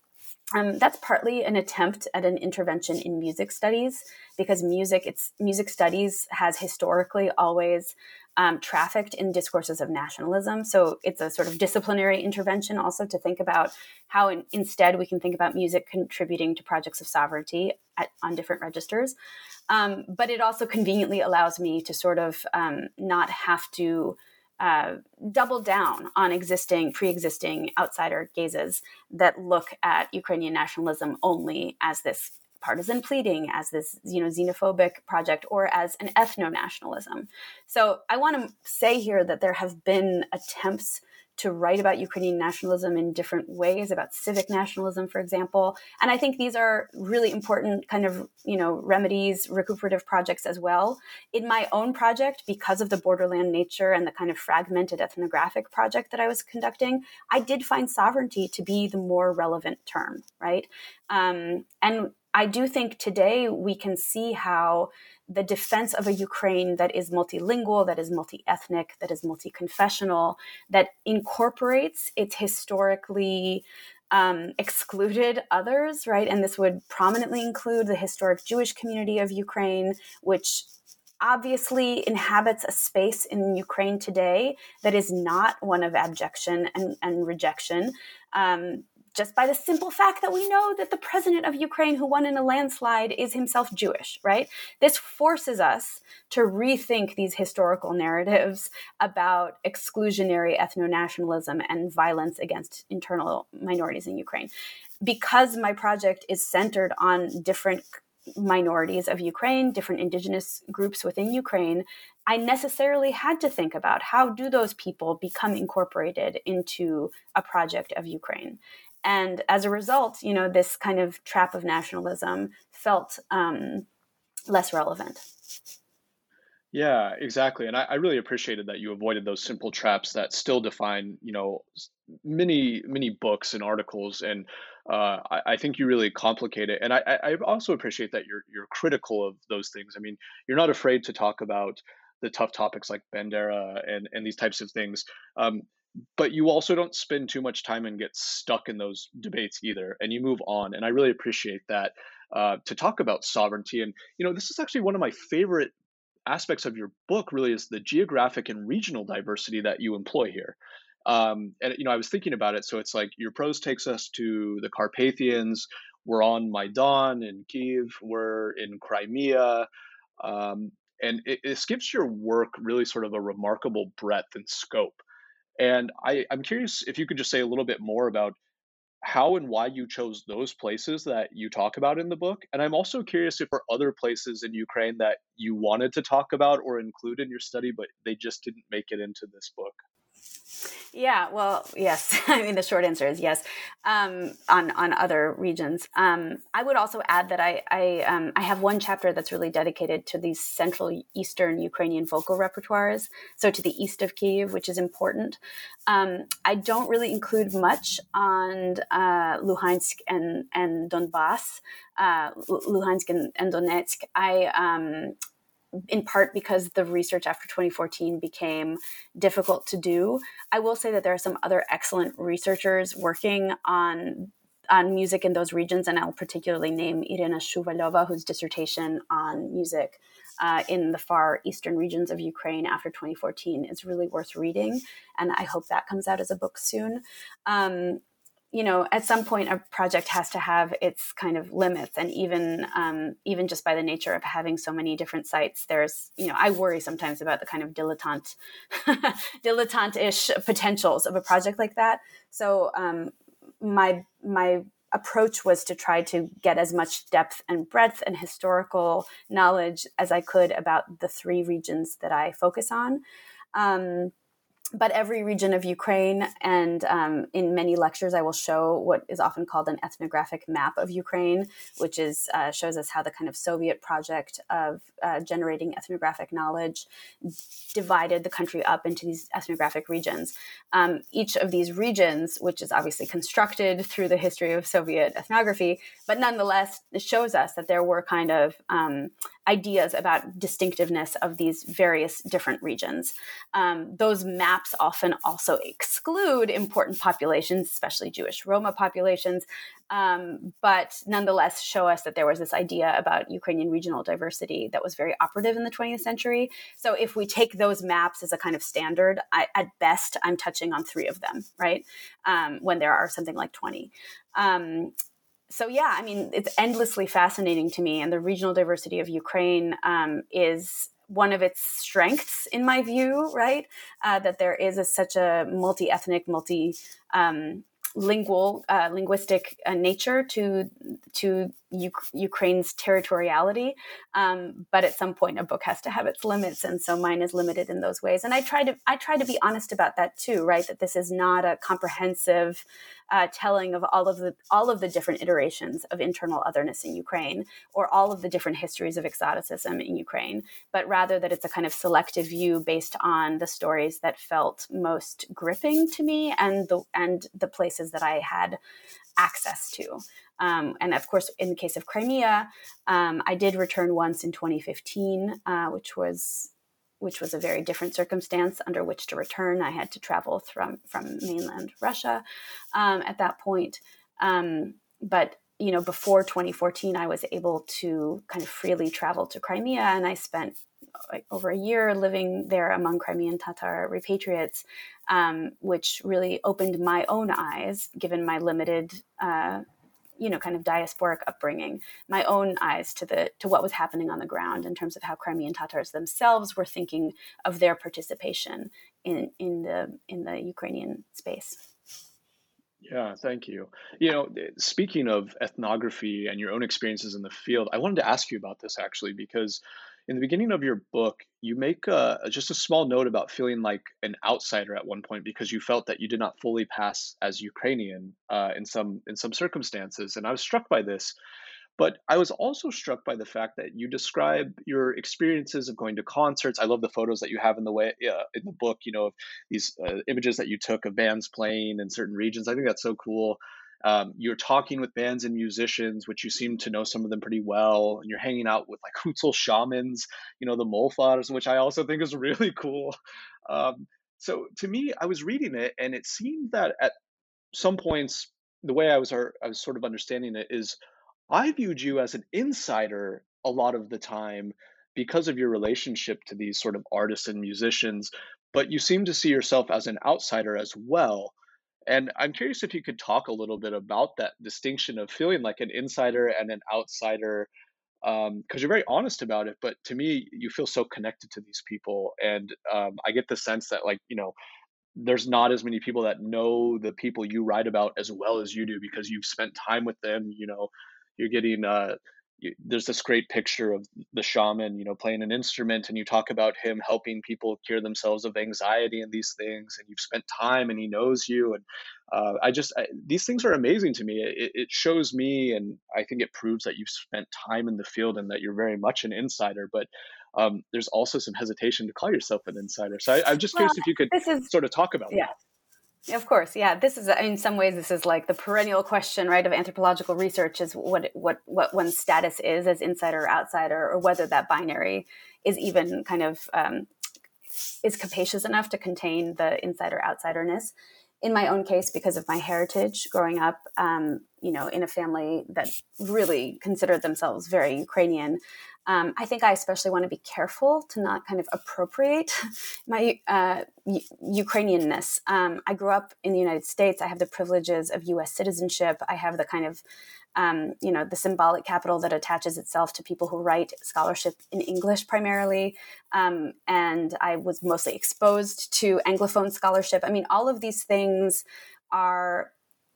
S5: Um, that's partly an attempt at an intervention in music studies, because music, it's music studies has historically always um, trafficked in discourses of nationalism. So it's a sort of disciplinary intervention also to think about how in, instead we can think about music contributing to projects of sovereignty at, on different registers. Um, but it also conveniently allows me to sort of um, not have to uh, double down on existing, pre-existing outsider gazes that look at Ukrainian nationalism only as this partisan pleading, as this, you know, xenophobic project, or as an ethno-nationalism. So I want to say here that there have been attempts to write about Ukrainian nationalism in different ways, about civic nationalism, for example. And I think these are really important kind of, you know, remedies, recuperative projects as well. In my own project, because of the borderland nature and the kind of fragmented ethnographic project that I was conducting, I did find sovereignty to be the more relevant term, right? Um, and I do think today we can see how the defense of a Ukraine that is multilingual, that is multi-ethnic, that is multi-confessional, that incorporates its historically um, excluded others, right? And this would prominently include the historic Jewish community of Ukraine, which obviously inhabits a space in Ukraine today that is not one of abjection and, and rejection. Um, just by the simple fact that we know that the president of Ukraine who won in a landslide is himself Jewish, right? This forces us to rethink these historical narratives about exclusionary ethno-nationalism and violence against internal minorities in Ukraine. Because my project is centered on different minorities of Ukraine, different indigenous groups within Ukraine, I necessarily had to think about how do those people become incorporated into a project of Ukraine. And as a result, you know, this kind of trap of nationalism felt um, less relevant.
S4: Yeah, exactly. And I, I really appreciated that you avoided those simple traps that still define, you know, many, many books and articles. And uh, I, I think you really complicate it. And I, I also appreciate that you're you're critical of those things. I mean, you're not afraid to talk about the tough topics like Bandera and, and these types of things. Um, but you also don't spend too much time and get stuck in those debates either. And you move on. And I really appreciate that uh, to talk about sovereignty. And, you know, this is actually one of my favorite aspects of your book really is the geographic and regional diversity that you employ here. Um, and, you know, I was thinking about it. So it's like your prose takes us to the Carpathians. We're on Maidan in Kyiv. We're in Crimea. Um, and it, it gives your work really sort of a remarkable breadth and scope. And I, I'm curious if you could just say a little bit more about how and why you chose those places that you talk about in the book. And I'm also curious if there are other places in Ukraine that you wanted to talk about or include in your study, but they just didn't make it into this book.
S5: Yeah, well, yes. I mean, the short answer is yes. Um, on on other regions, um, I would also add that I I, um, I have one chapter that's really dedicated to these central eastern Ukrainian vocal repertoires, so to the east of Kyiv, which is important. Um, I don't really include much on uh, Luhansk and and Donbass, uh, Luhansk and, and Donetsk. I um, in part because the research after twenty fourteen became difficult to do. I will say that there are some other excellent researchers working on on music in those regions, and I'll particularly name Irina Shuvalova, whose dissertation on music uh, in the far eastern regions of Ukraine after twenty fourteen is really worth reading, and I hope that comes out as a book soon. Um, you know, at some point, a project has to have its kind of limits, and even um, even just by the nature of having so many different sites, there's, you know, I worry sometimes about the kind of dilettante, dilettante-ish potentials of a project like that. So um, my my approach was to try to get as much depth and breadth and historical knowledge as I could about the three regions that I focus on. Um, But every region of Ukraine, and um, in many lectures, I will show what is often called an ethnographic map of Ukraine, which is uh, shows us how the kind of Soviet project of uh, generating ethnographic knowledge divided the country up into these ethnographic regions. Um, each of these regions, which is obviously constructed through the history of Soviet ethnography, but nonetheless, it shows us that there were kind of um, ideas about distinctiveness of these various different regions. Um, those maps often also exclude important populations, especially Jewish Roma populations, um, but nonetheless show us that there was this idea about Ukrainian regional diversity that was very operative in the twentieth century. So if we take those maps as a kind of standard, I, at best, I'm touching on three of them, right? Um, when there are something like twenty. Um, So yeah, I mean, it's endlessly fascinating to me. And the regional diversity of Ukraine um, is one of its strengths, in my view, right? Uh, that there is a, such a multi-ethnic, multi um, lingual, uh, linguistic uh, nature to to U- Ukraine's territoriality. Um, but at some point, a book has to have its limits, and so mine is limited in those ways. And I try to I try to be honest about that too, right? That this is not a comprehensive uh, telling of all of the all of the different iterations of internal otherness in Ukraine, or all of the different histories of exoticism in Ukraine, but rather that it's a kind of selective view based on the stories that felt most gripping to me and the and the places that I had access to. Um, and of course, in the case of Crimea, um, I did return once in twenty fifteen, uh, which was which was a very different circumstance under which to return. I had to travel from from mainland Russia um, at that point. Um, but you know, before twenty fourteen, I was able to kind of freely travel to Crimea, and I spent like over a year living there among Crimean Tatar repatriates, um, which really opened my own eyes, given my limited, uh, you know, kind of diasporic upbringing, my own eyes to the to what was happening on the ground in terms of how Crimean Tatars themselves were thinking of their participation in in the in the Ukrainian space.
S4: Yeah, thank you. You know, speaking of ethnography and your own experiences in the field, I wanted to ask you about this actually, because in the beginning of your book, you make a, just a small note about feeling like an outsider at one point because you felt that you did not fully pass as Ukrainian uh, in some in some circumstances, and I was struck by this. But I was also struck by the fact that you describe your experiences of going to concerts. I love the photos that you have in the way uh, in the book. You know, of these uh, images that you took of bands playing in certain regions. I think that's so cool. Um, you're talking with bands and musicians, which you seem to know some of them pretty well, and you're hanging out with like Hutzul shamans, you know, the Molfars, which I also think is really cool. Um, so to me, I was reading it, and it seemed that at some points, the way I was I was sort of understanding it is, I viewed you as an insider a lot of the time because of your relationship to these sort of artists and musicians, but you seem to see yourself as an outsider as well. And I'm curious if you could talk a little bit about that distinction of feeling like an insider and an outsider, um, because you're very honest about it. But to me, you feel so connected to these people, and um, I get the sense that, like, you know, there's not as many people that know the people you write about as well as you do because you've spent time with them. You know, you're getting uh, you, there's this great picture of the shaman, you know, playing an instrument, and you talk about him helping people cure themselves of anxiety and these things, and you've spent time, and he knows you, and uh, I just I, these things are amazing to me. It, it shows me, and I think it proves that you've spent time in the field and that you're very much an insider. But um, there's also some hesitation to call yourself an insider. So I, I'm just
S5: Well,
S4: curious if you could
S5: this is,
S4: sort of talk about
S5: yeah.
S4: that.
S5: Of course, yeah. This is, in some ways, this is like the perennial question, right, of anthropological research: is what what what one's status is as insider or outsider, or whether that binary is even kind of um, is capacious enough to contain the insider outsiderness. In my own case, because of my heritage, growing up, um, you know, in a family that really considered themselves very Ukrainian. Um, I think I especially want to be careful to not kind of appropriate my uh, U- Ukrainianness. Um, I grew up in the United States. I have the privileges of U S citizenship. I have the kind of, um, you know, the symbolic capital that attaches itself to people who write scholarship in English primarily. Um, and I was mostly exposed to Anglophone scholarship. I mean, all of these things are,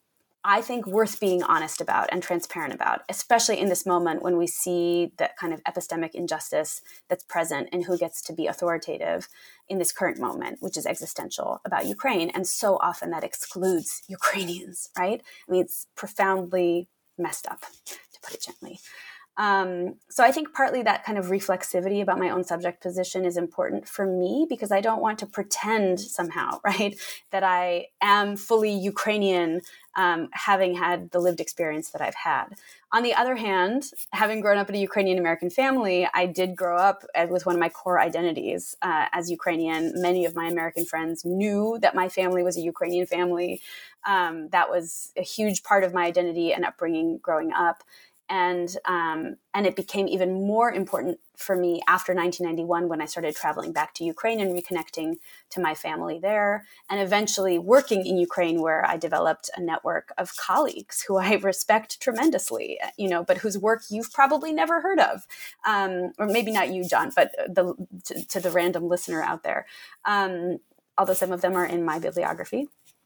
S5: I think, worth being honest about and transparent about, especially in this moment when we see that kind of epistemic injustice that's present in who gets to be authoritative in this current moment, which is existential about Ukraine. And so often that excludes Ukrainians, right? I mean, it's profoundly messed up, to put it gently. Um, so I think partly that kind of reflexivity about my own subject position is important for me because I don't want to pretend somehow, right, that I am fully Ukrainian, um, having had the lived experience that I've had. On the other hand, having grown up in a Ukrainian-American family, I did grow up with one of my core identities uh, as Ukrainian. Many of my American friends knew that my family was a Ukrainian family. Um, that was a huge part of my identity and upbringing growing up. And um, and it became even more important for me after nineteen ninety-one when I started traveling back to Ukraine and reconnecting to my family there, and eventually working in Ukraine, where I developed a network of colleagues who I respect tremendously, you know, but whose work you've probably never heard of, um, or maybe not you, John, but the, to, to the random listener out there, um, although some of them are in my bibliography.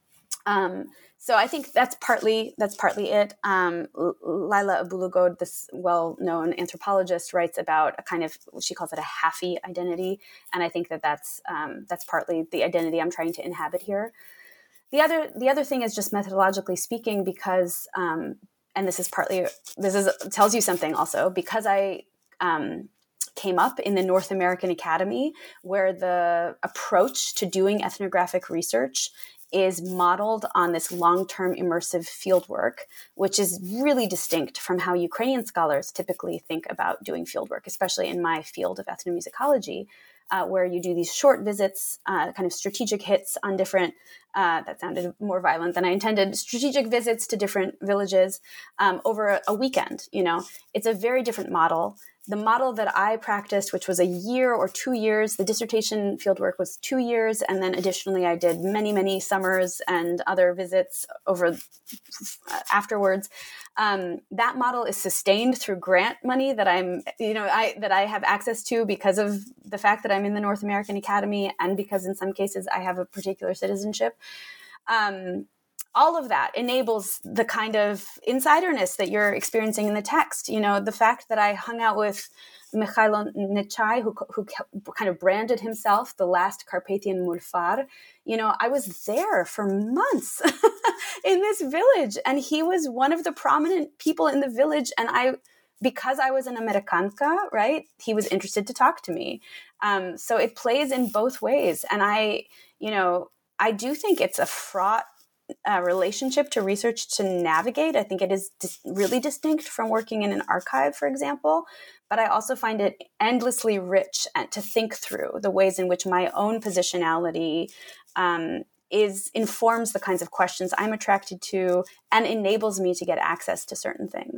S5: Um, so I think that's partly that's partly it. Um, Laila Abulugod, this well-known anthropologist, writes about a kind of, she calls it a happy identity, and I think that that's um, that's partly the identity I'm trying to inhabit here. The other the other thing is just methodologically speaking, because um, and this is partly this is tells you something also, because I um, came up in the North American Academy, where the approach to doing ethnographic research is modeled on this long-term immersive fieldwork, which is really distinct from how Ukrainian scholars typically think about doing fieldwork, especially in my field of ethnomusicology, uh, where you do these short visits, uh, kind of strategic hits on different, uh, that sounded more violent than I intended, strategic visits to different villages um, over a, a weekend. You know, it's a very different model. The model that I practiced, which was a year or two years, the dissertation fieldwork was two years. And then additionally, I did many, many summers and other visits over afterwards. Um, that model is sustained through grant money that I'm, you know, I, that I have access to because of the fact that I'm in the North American Academy and because in some cases I have a particular citizenship. Um, All of that enables the kind of insiderness that you're experiencing in the text. You know, the fact that I hung out with Mikhailo Nechai, who, who kind of branded himself the last Carpathian Mulfar. You know, I was there for months in this village, and he was one of the prominent people in the village. And I, because I was an Americanka, right, he was interested to talk to me. Um, so it plays in both ways. And I, you know, I do think it's a fraught Uh, relationship to research to navigate. I think it is dis- really distinct from working in an archive, for example, but I also find it endlessly rich and to think through the ways in which my own positionality um, is informs the kinds of questions I'm attracted to and enables me to get access to certain things.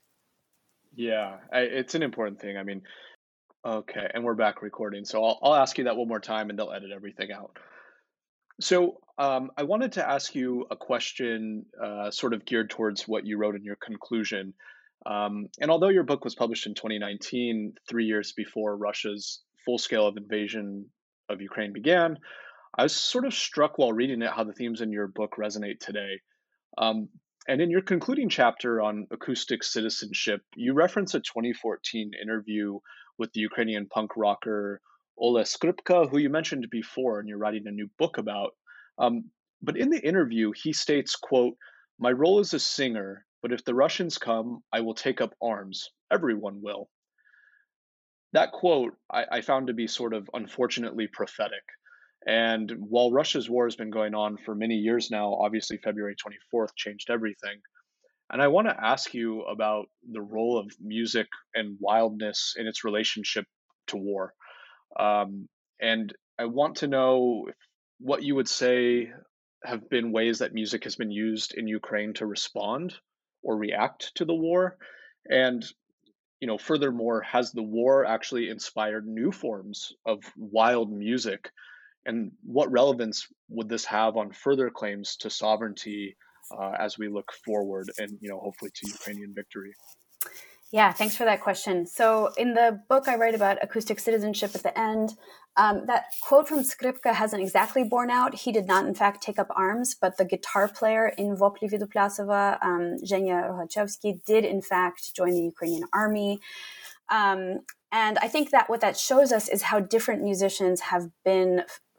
S4: Yeah, I, it's an important thing. I mean, okay, and we're back recording, so I'll, I'll ask you that one more time and they'll edit everything out. So um, I wanted to ask you a question uh, sort of geared towards what you wrote in your conclusion. Um, and although your book was published in twenty nineteen, three years before Russia's full-scale invasion of Ukraine began, I was sort of struck while reading it how the themes in your book resonate today. Um, and in your concluding chapter on acoustic citizenship, you reference a twenty fourteen interview with the Ukrainian punk rocker Ole Skripka, who you mentioned before, and you're writing a new book about. Um, but in the interview, he states, quote, "My role is a singer, but if the Russians come, I will take up arms. Everyone will." That quote I, I found to be sort of unfortunately prophetic. And while Russia's war has been going on for many years now, obviously February twenty-fourth changed everything. And I want to ask you about the role of music and wildness in its relationship to war. Um, and I want to know if, what you would say have been ways that music has been used in Ukraine to respond or react to the war. And, you know, furthermore, has the war actually inspired new forms of wild music? And what relevance would this have on further claims to sovereignty uh, as we look forward and, you know, hopefully to Ukrainian victory?
S5: Yeah, thanks for that question. So in the book, I write about acoustic citizenship at the end. Um, that quote from Skripka hasn't exactly borne out. He did not, in fact, take up arms, but the guitar player in Vopli Viduplasova, um, Zhenya Rohachevsky, did, in fact, join the Ukrainian army. Um, and I think that what that shows us is how different musicians have been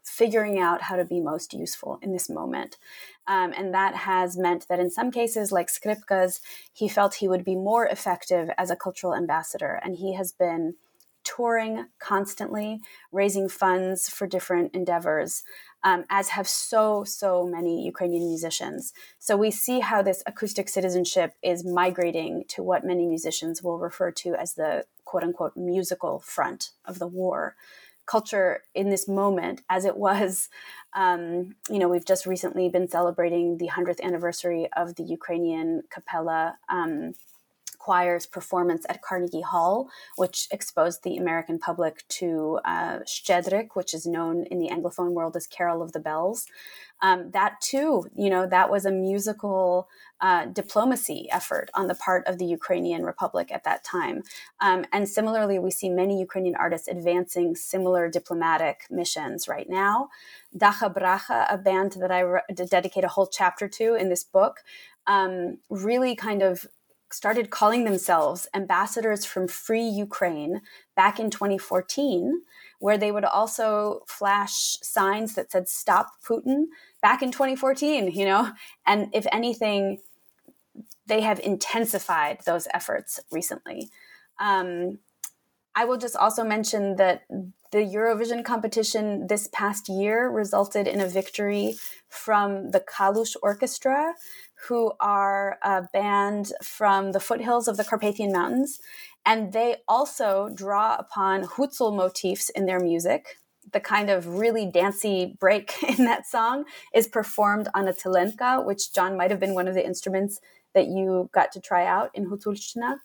S5: figuring out how to be most useful in this moment. Um, and that has meant that in some cases, like Skripka's, he felt he would be more effective as a cultural ambassador. And he has been touring constantly, raising funds for different endeavors, um, as have so, so many Ukrainian musicians. So we see how this acoustic citizenship is migrating to what many musicians will refer to as the quote-unquote musical front of the war. Culture in this moment, as it was, um, you know, we've just recently been celebrating the hundredth anniversary of the Ukrainian Capella um, choir's performance at Carnegie Hall, which exposed the American public to uh, Szczedrik, which is known in the Anglophone world as Carol of the Bells. Um, that too, you know, that was a musical uh, diplomacy effort on the part of the Ukrainian Republic at that time. Um, and similarly, we see many Ukrainian artists advancing similar diplomatic missions right now. Dacha Bracha, a band that I re- dedicate a whole chapter to in this book, um, really kind of started calling themselves ambassadors from Free Ukraine back in twenty fourteen, where they would also flash signs that said "Stop Putin" back in twenty fourteen, you know, and if anything, they have intensified those efforts recently. Um, I will just also mention that the Eurovision competition this past year resulted in a victory from the Kalush Orchestra, who are a band from the foothills of the Carpathian Mountains. And they also draw upon Hutzul motifs in their music. The kind of really dancey break in that song is performed on a telenka, which, John, might have been one of the instruments that you got to try out in Hutulshtina.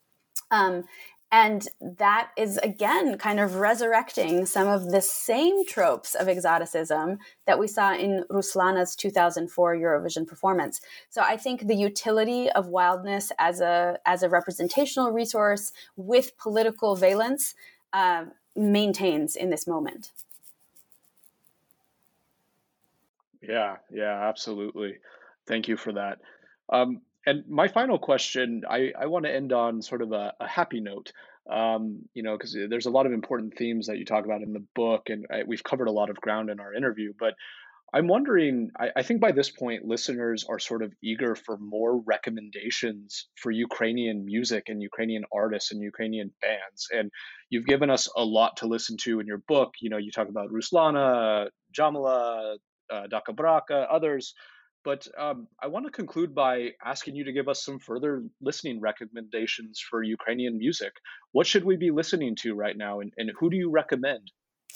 S5: Um, And that is, again, kind of resurrecting some of the same tropes of exoticism that we saw in Ruslana's two thousand four Eurovision performance. So I think the utility of wildness as a as a representational resource with political valence uh, maintains in this moment.
S4: Yeah, yeah, absolutely. Thank you for that. Um, and my final question, I, I want to end on sort of a, a happy note, um, you know, because there's a lot of important themes that you talk about in the book, and I, we've covered a lot of ground in our interview. But I'm wondering, I, I think by this point, listeners are sort of eager for more recommendations for Ukrainian music and Ukrainian artists and Ukrainian bands. And you've given us a lot to listen to in your book. You know, you talk about Ruslana, Jamala, uh, Dacha Bracha, others. But um, I want to conclude by asking you to give us some further listening recommendations for Ukrainian music. What should we be listening to right now, and, and who do you recommend?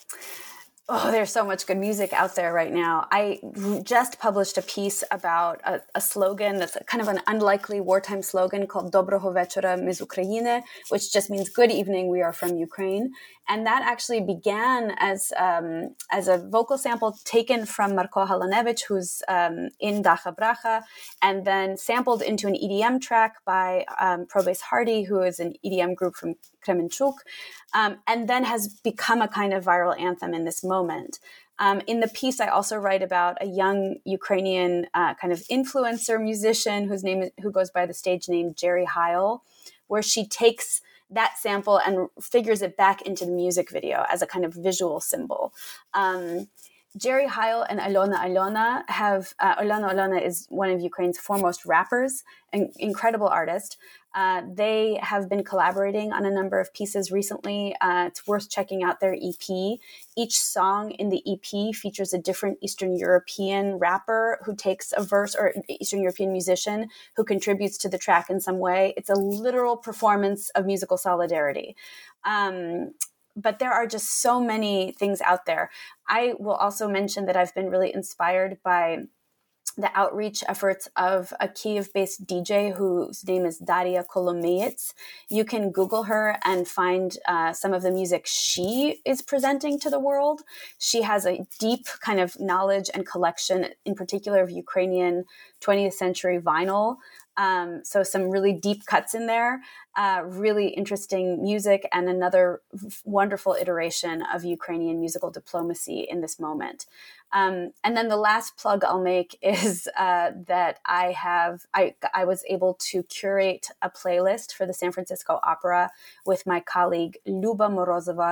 S5: Oh, there's so much good music out there right now. I just published a piece about a, a slogan that's kind of an unlikely wartime slogan called Dobroho večera, my z Ukrajiny, which just means good evening, we are from Ukraine. And that actually began as um, as a vocal sample taken from Marko Halanevich, who's um, in Dacha Bracha, and then sampled into an E D M track by um, Probase Hardy, who is an E D M group from Kremenchuk, um, and then has become a kind of viral anthem in this moment. Um, in the piece, I also write about a young Ukrainian uh, kind of influencer musician whose name who goes by the stage name Jerry Heil, where she takes that sample and figures it back into the music video as a kind of visual symbol. Um, Jerry Heil and Alona Alona have, uh, Alona Alona is one of Ukraine's foremost rappers, an incredible artist. Uh, they have been collaborating on a number of pieces recently. Uh, it's worth checking out their E P. Each song in the E P features a different Eastern European rapper who takes a verse, or Eastern European musician who contributes to the track in some way. It's a literal performance of musical solidarity. Um, but there are just so many things out there. I will also mention that I've been really inspired by the outreach efforts of a Kyiv-based D J whose name is Daria Kolomeitz. You can Google her and find uh, some of the music she is presenting to the world. She has a deep kind of knowledge and collection, in particular of Ukrainian twentieth century vinyl. Um, so some really deep cuts in there, uh, really interesting music, and another f- wonderful iteration of Ukrainian musical diplomacy in this moment. Um, and then the last plug I'll make is uh, that I have, I, I was able to curate a playlist for the San Francisco Opera with my colleague Luba Morozova,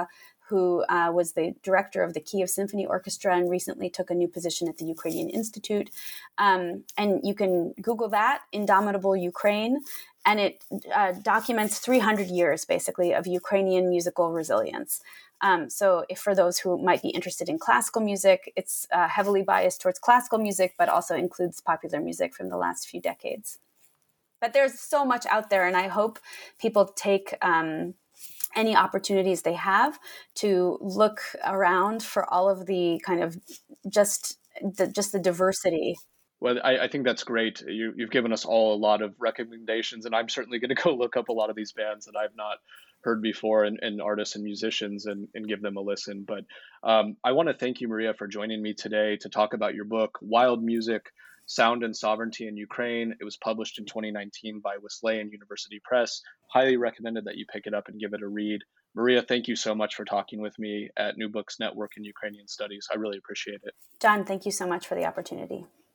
S5: who uh, was the director of the Kiev Symphony Orchestra and recently took a new position at the Ukrainian Institute. Um, and you can Google that, Indomitable Ukraine, and it uh, documents three hundred years, basically, of Ukrainian musical resilience. Um, so if for those who might be interested in classical music, it's uh, heavily biased towards classical music, but also includes popular music from the last few decades. But there's so much out there, and I hope people take um, any opportunities they have to look around for all of the kind of just the, just the diversity.
S4: Well, I, I think that's great. You, you've given us all a lot of recommendations, and I'm certainly going to go look up a lot of these bands that I've not heard before, and, and artists and musicians, and, and give them a listen. But um, I want to thank you, Maria, for joining me today to talk about your book, Wild Music, Sound and Sovereignty in Ukraine. It was published in twenty nineteen by Wesleyan University Press. Highly recommended that you pick it up and give it a read. Maria, thank you so much for talking with me at New Books Network in Ukrainian Studies. I really appreciate it.
S5: John, thank you so much for the opportunity.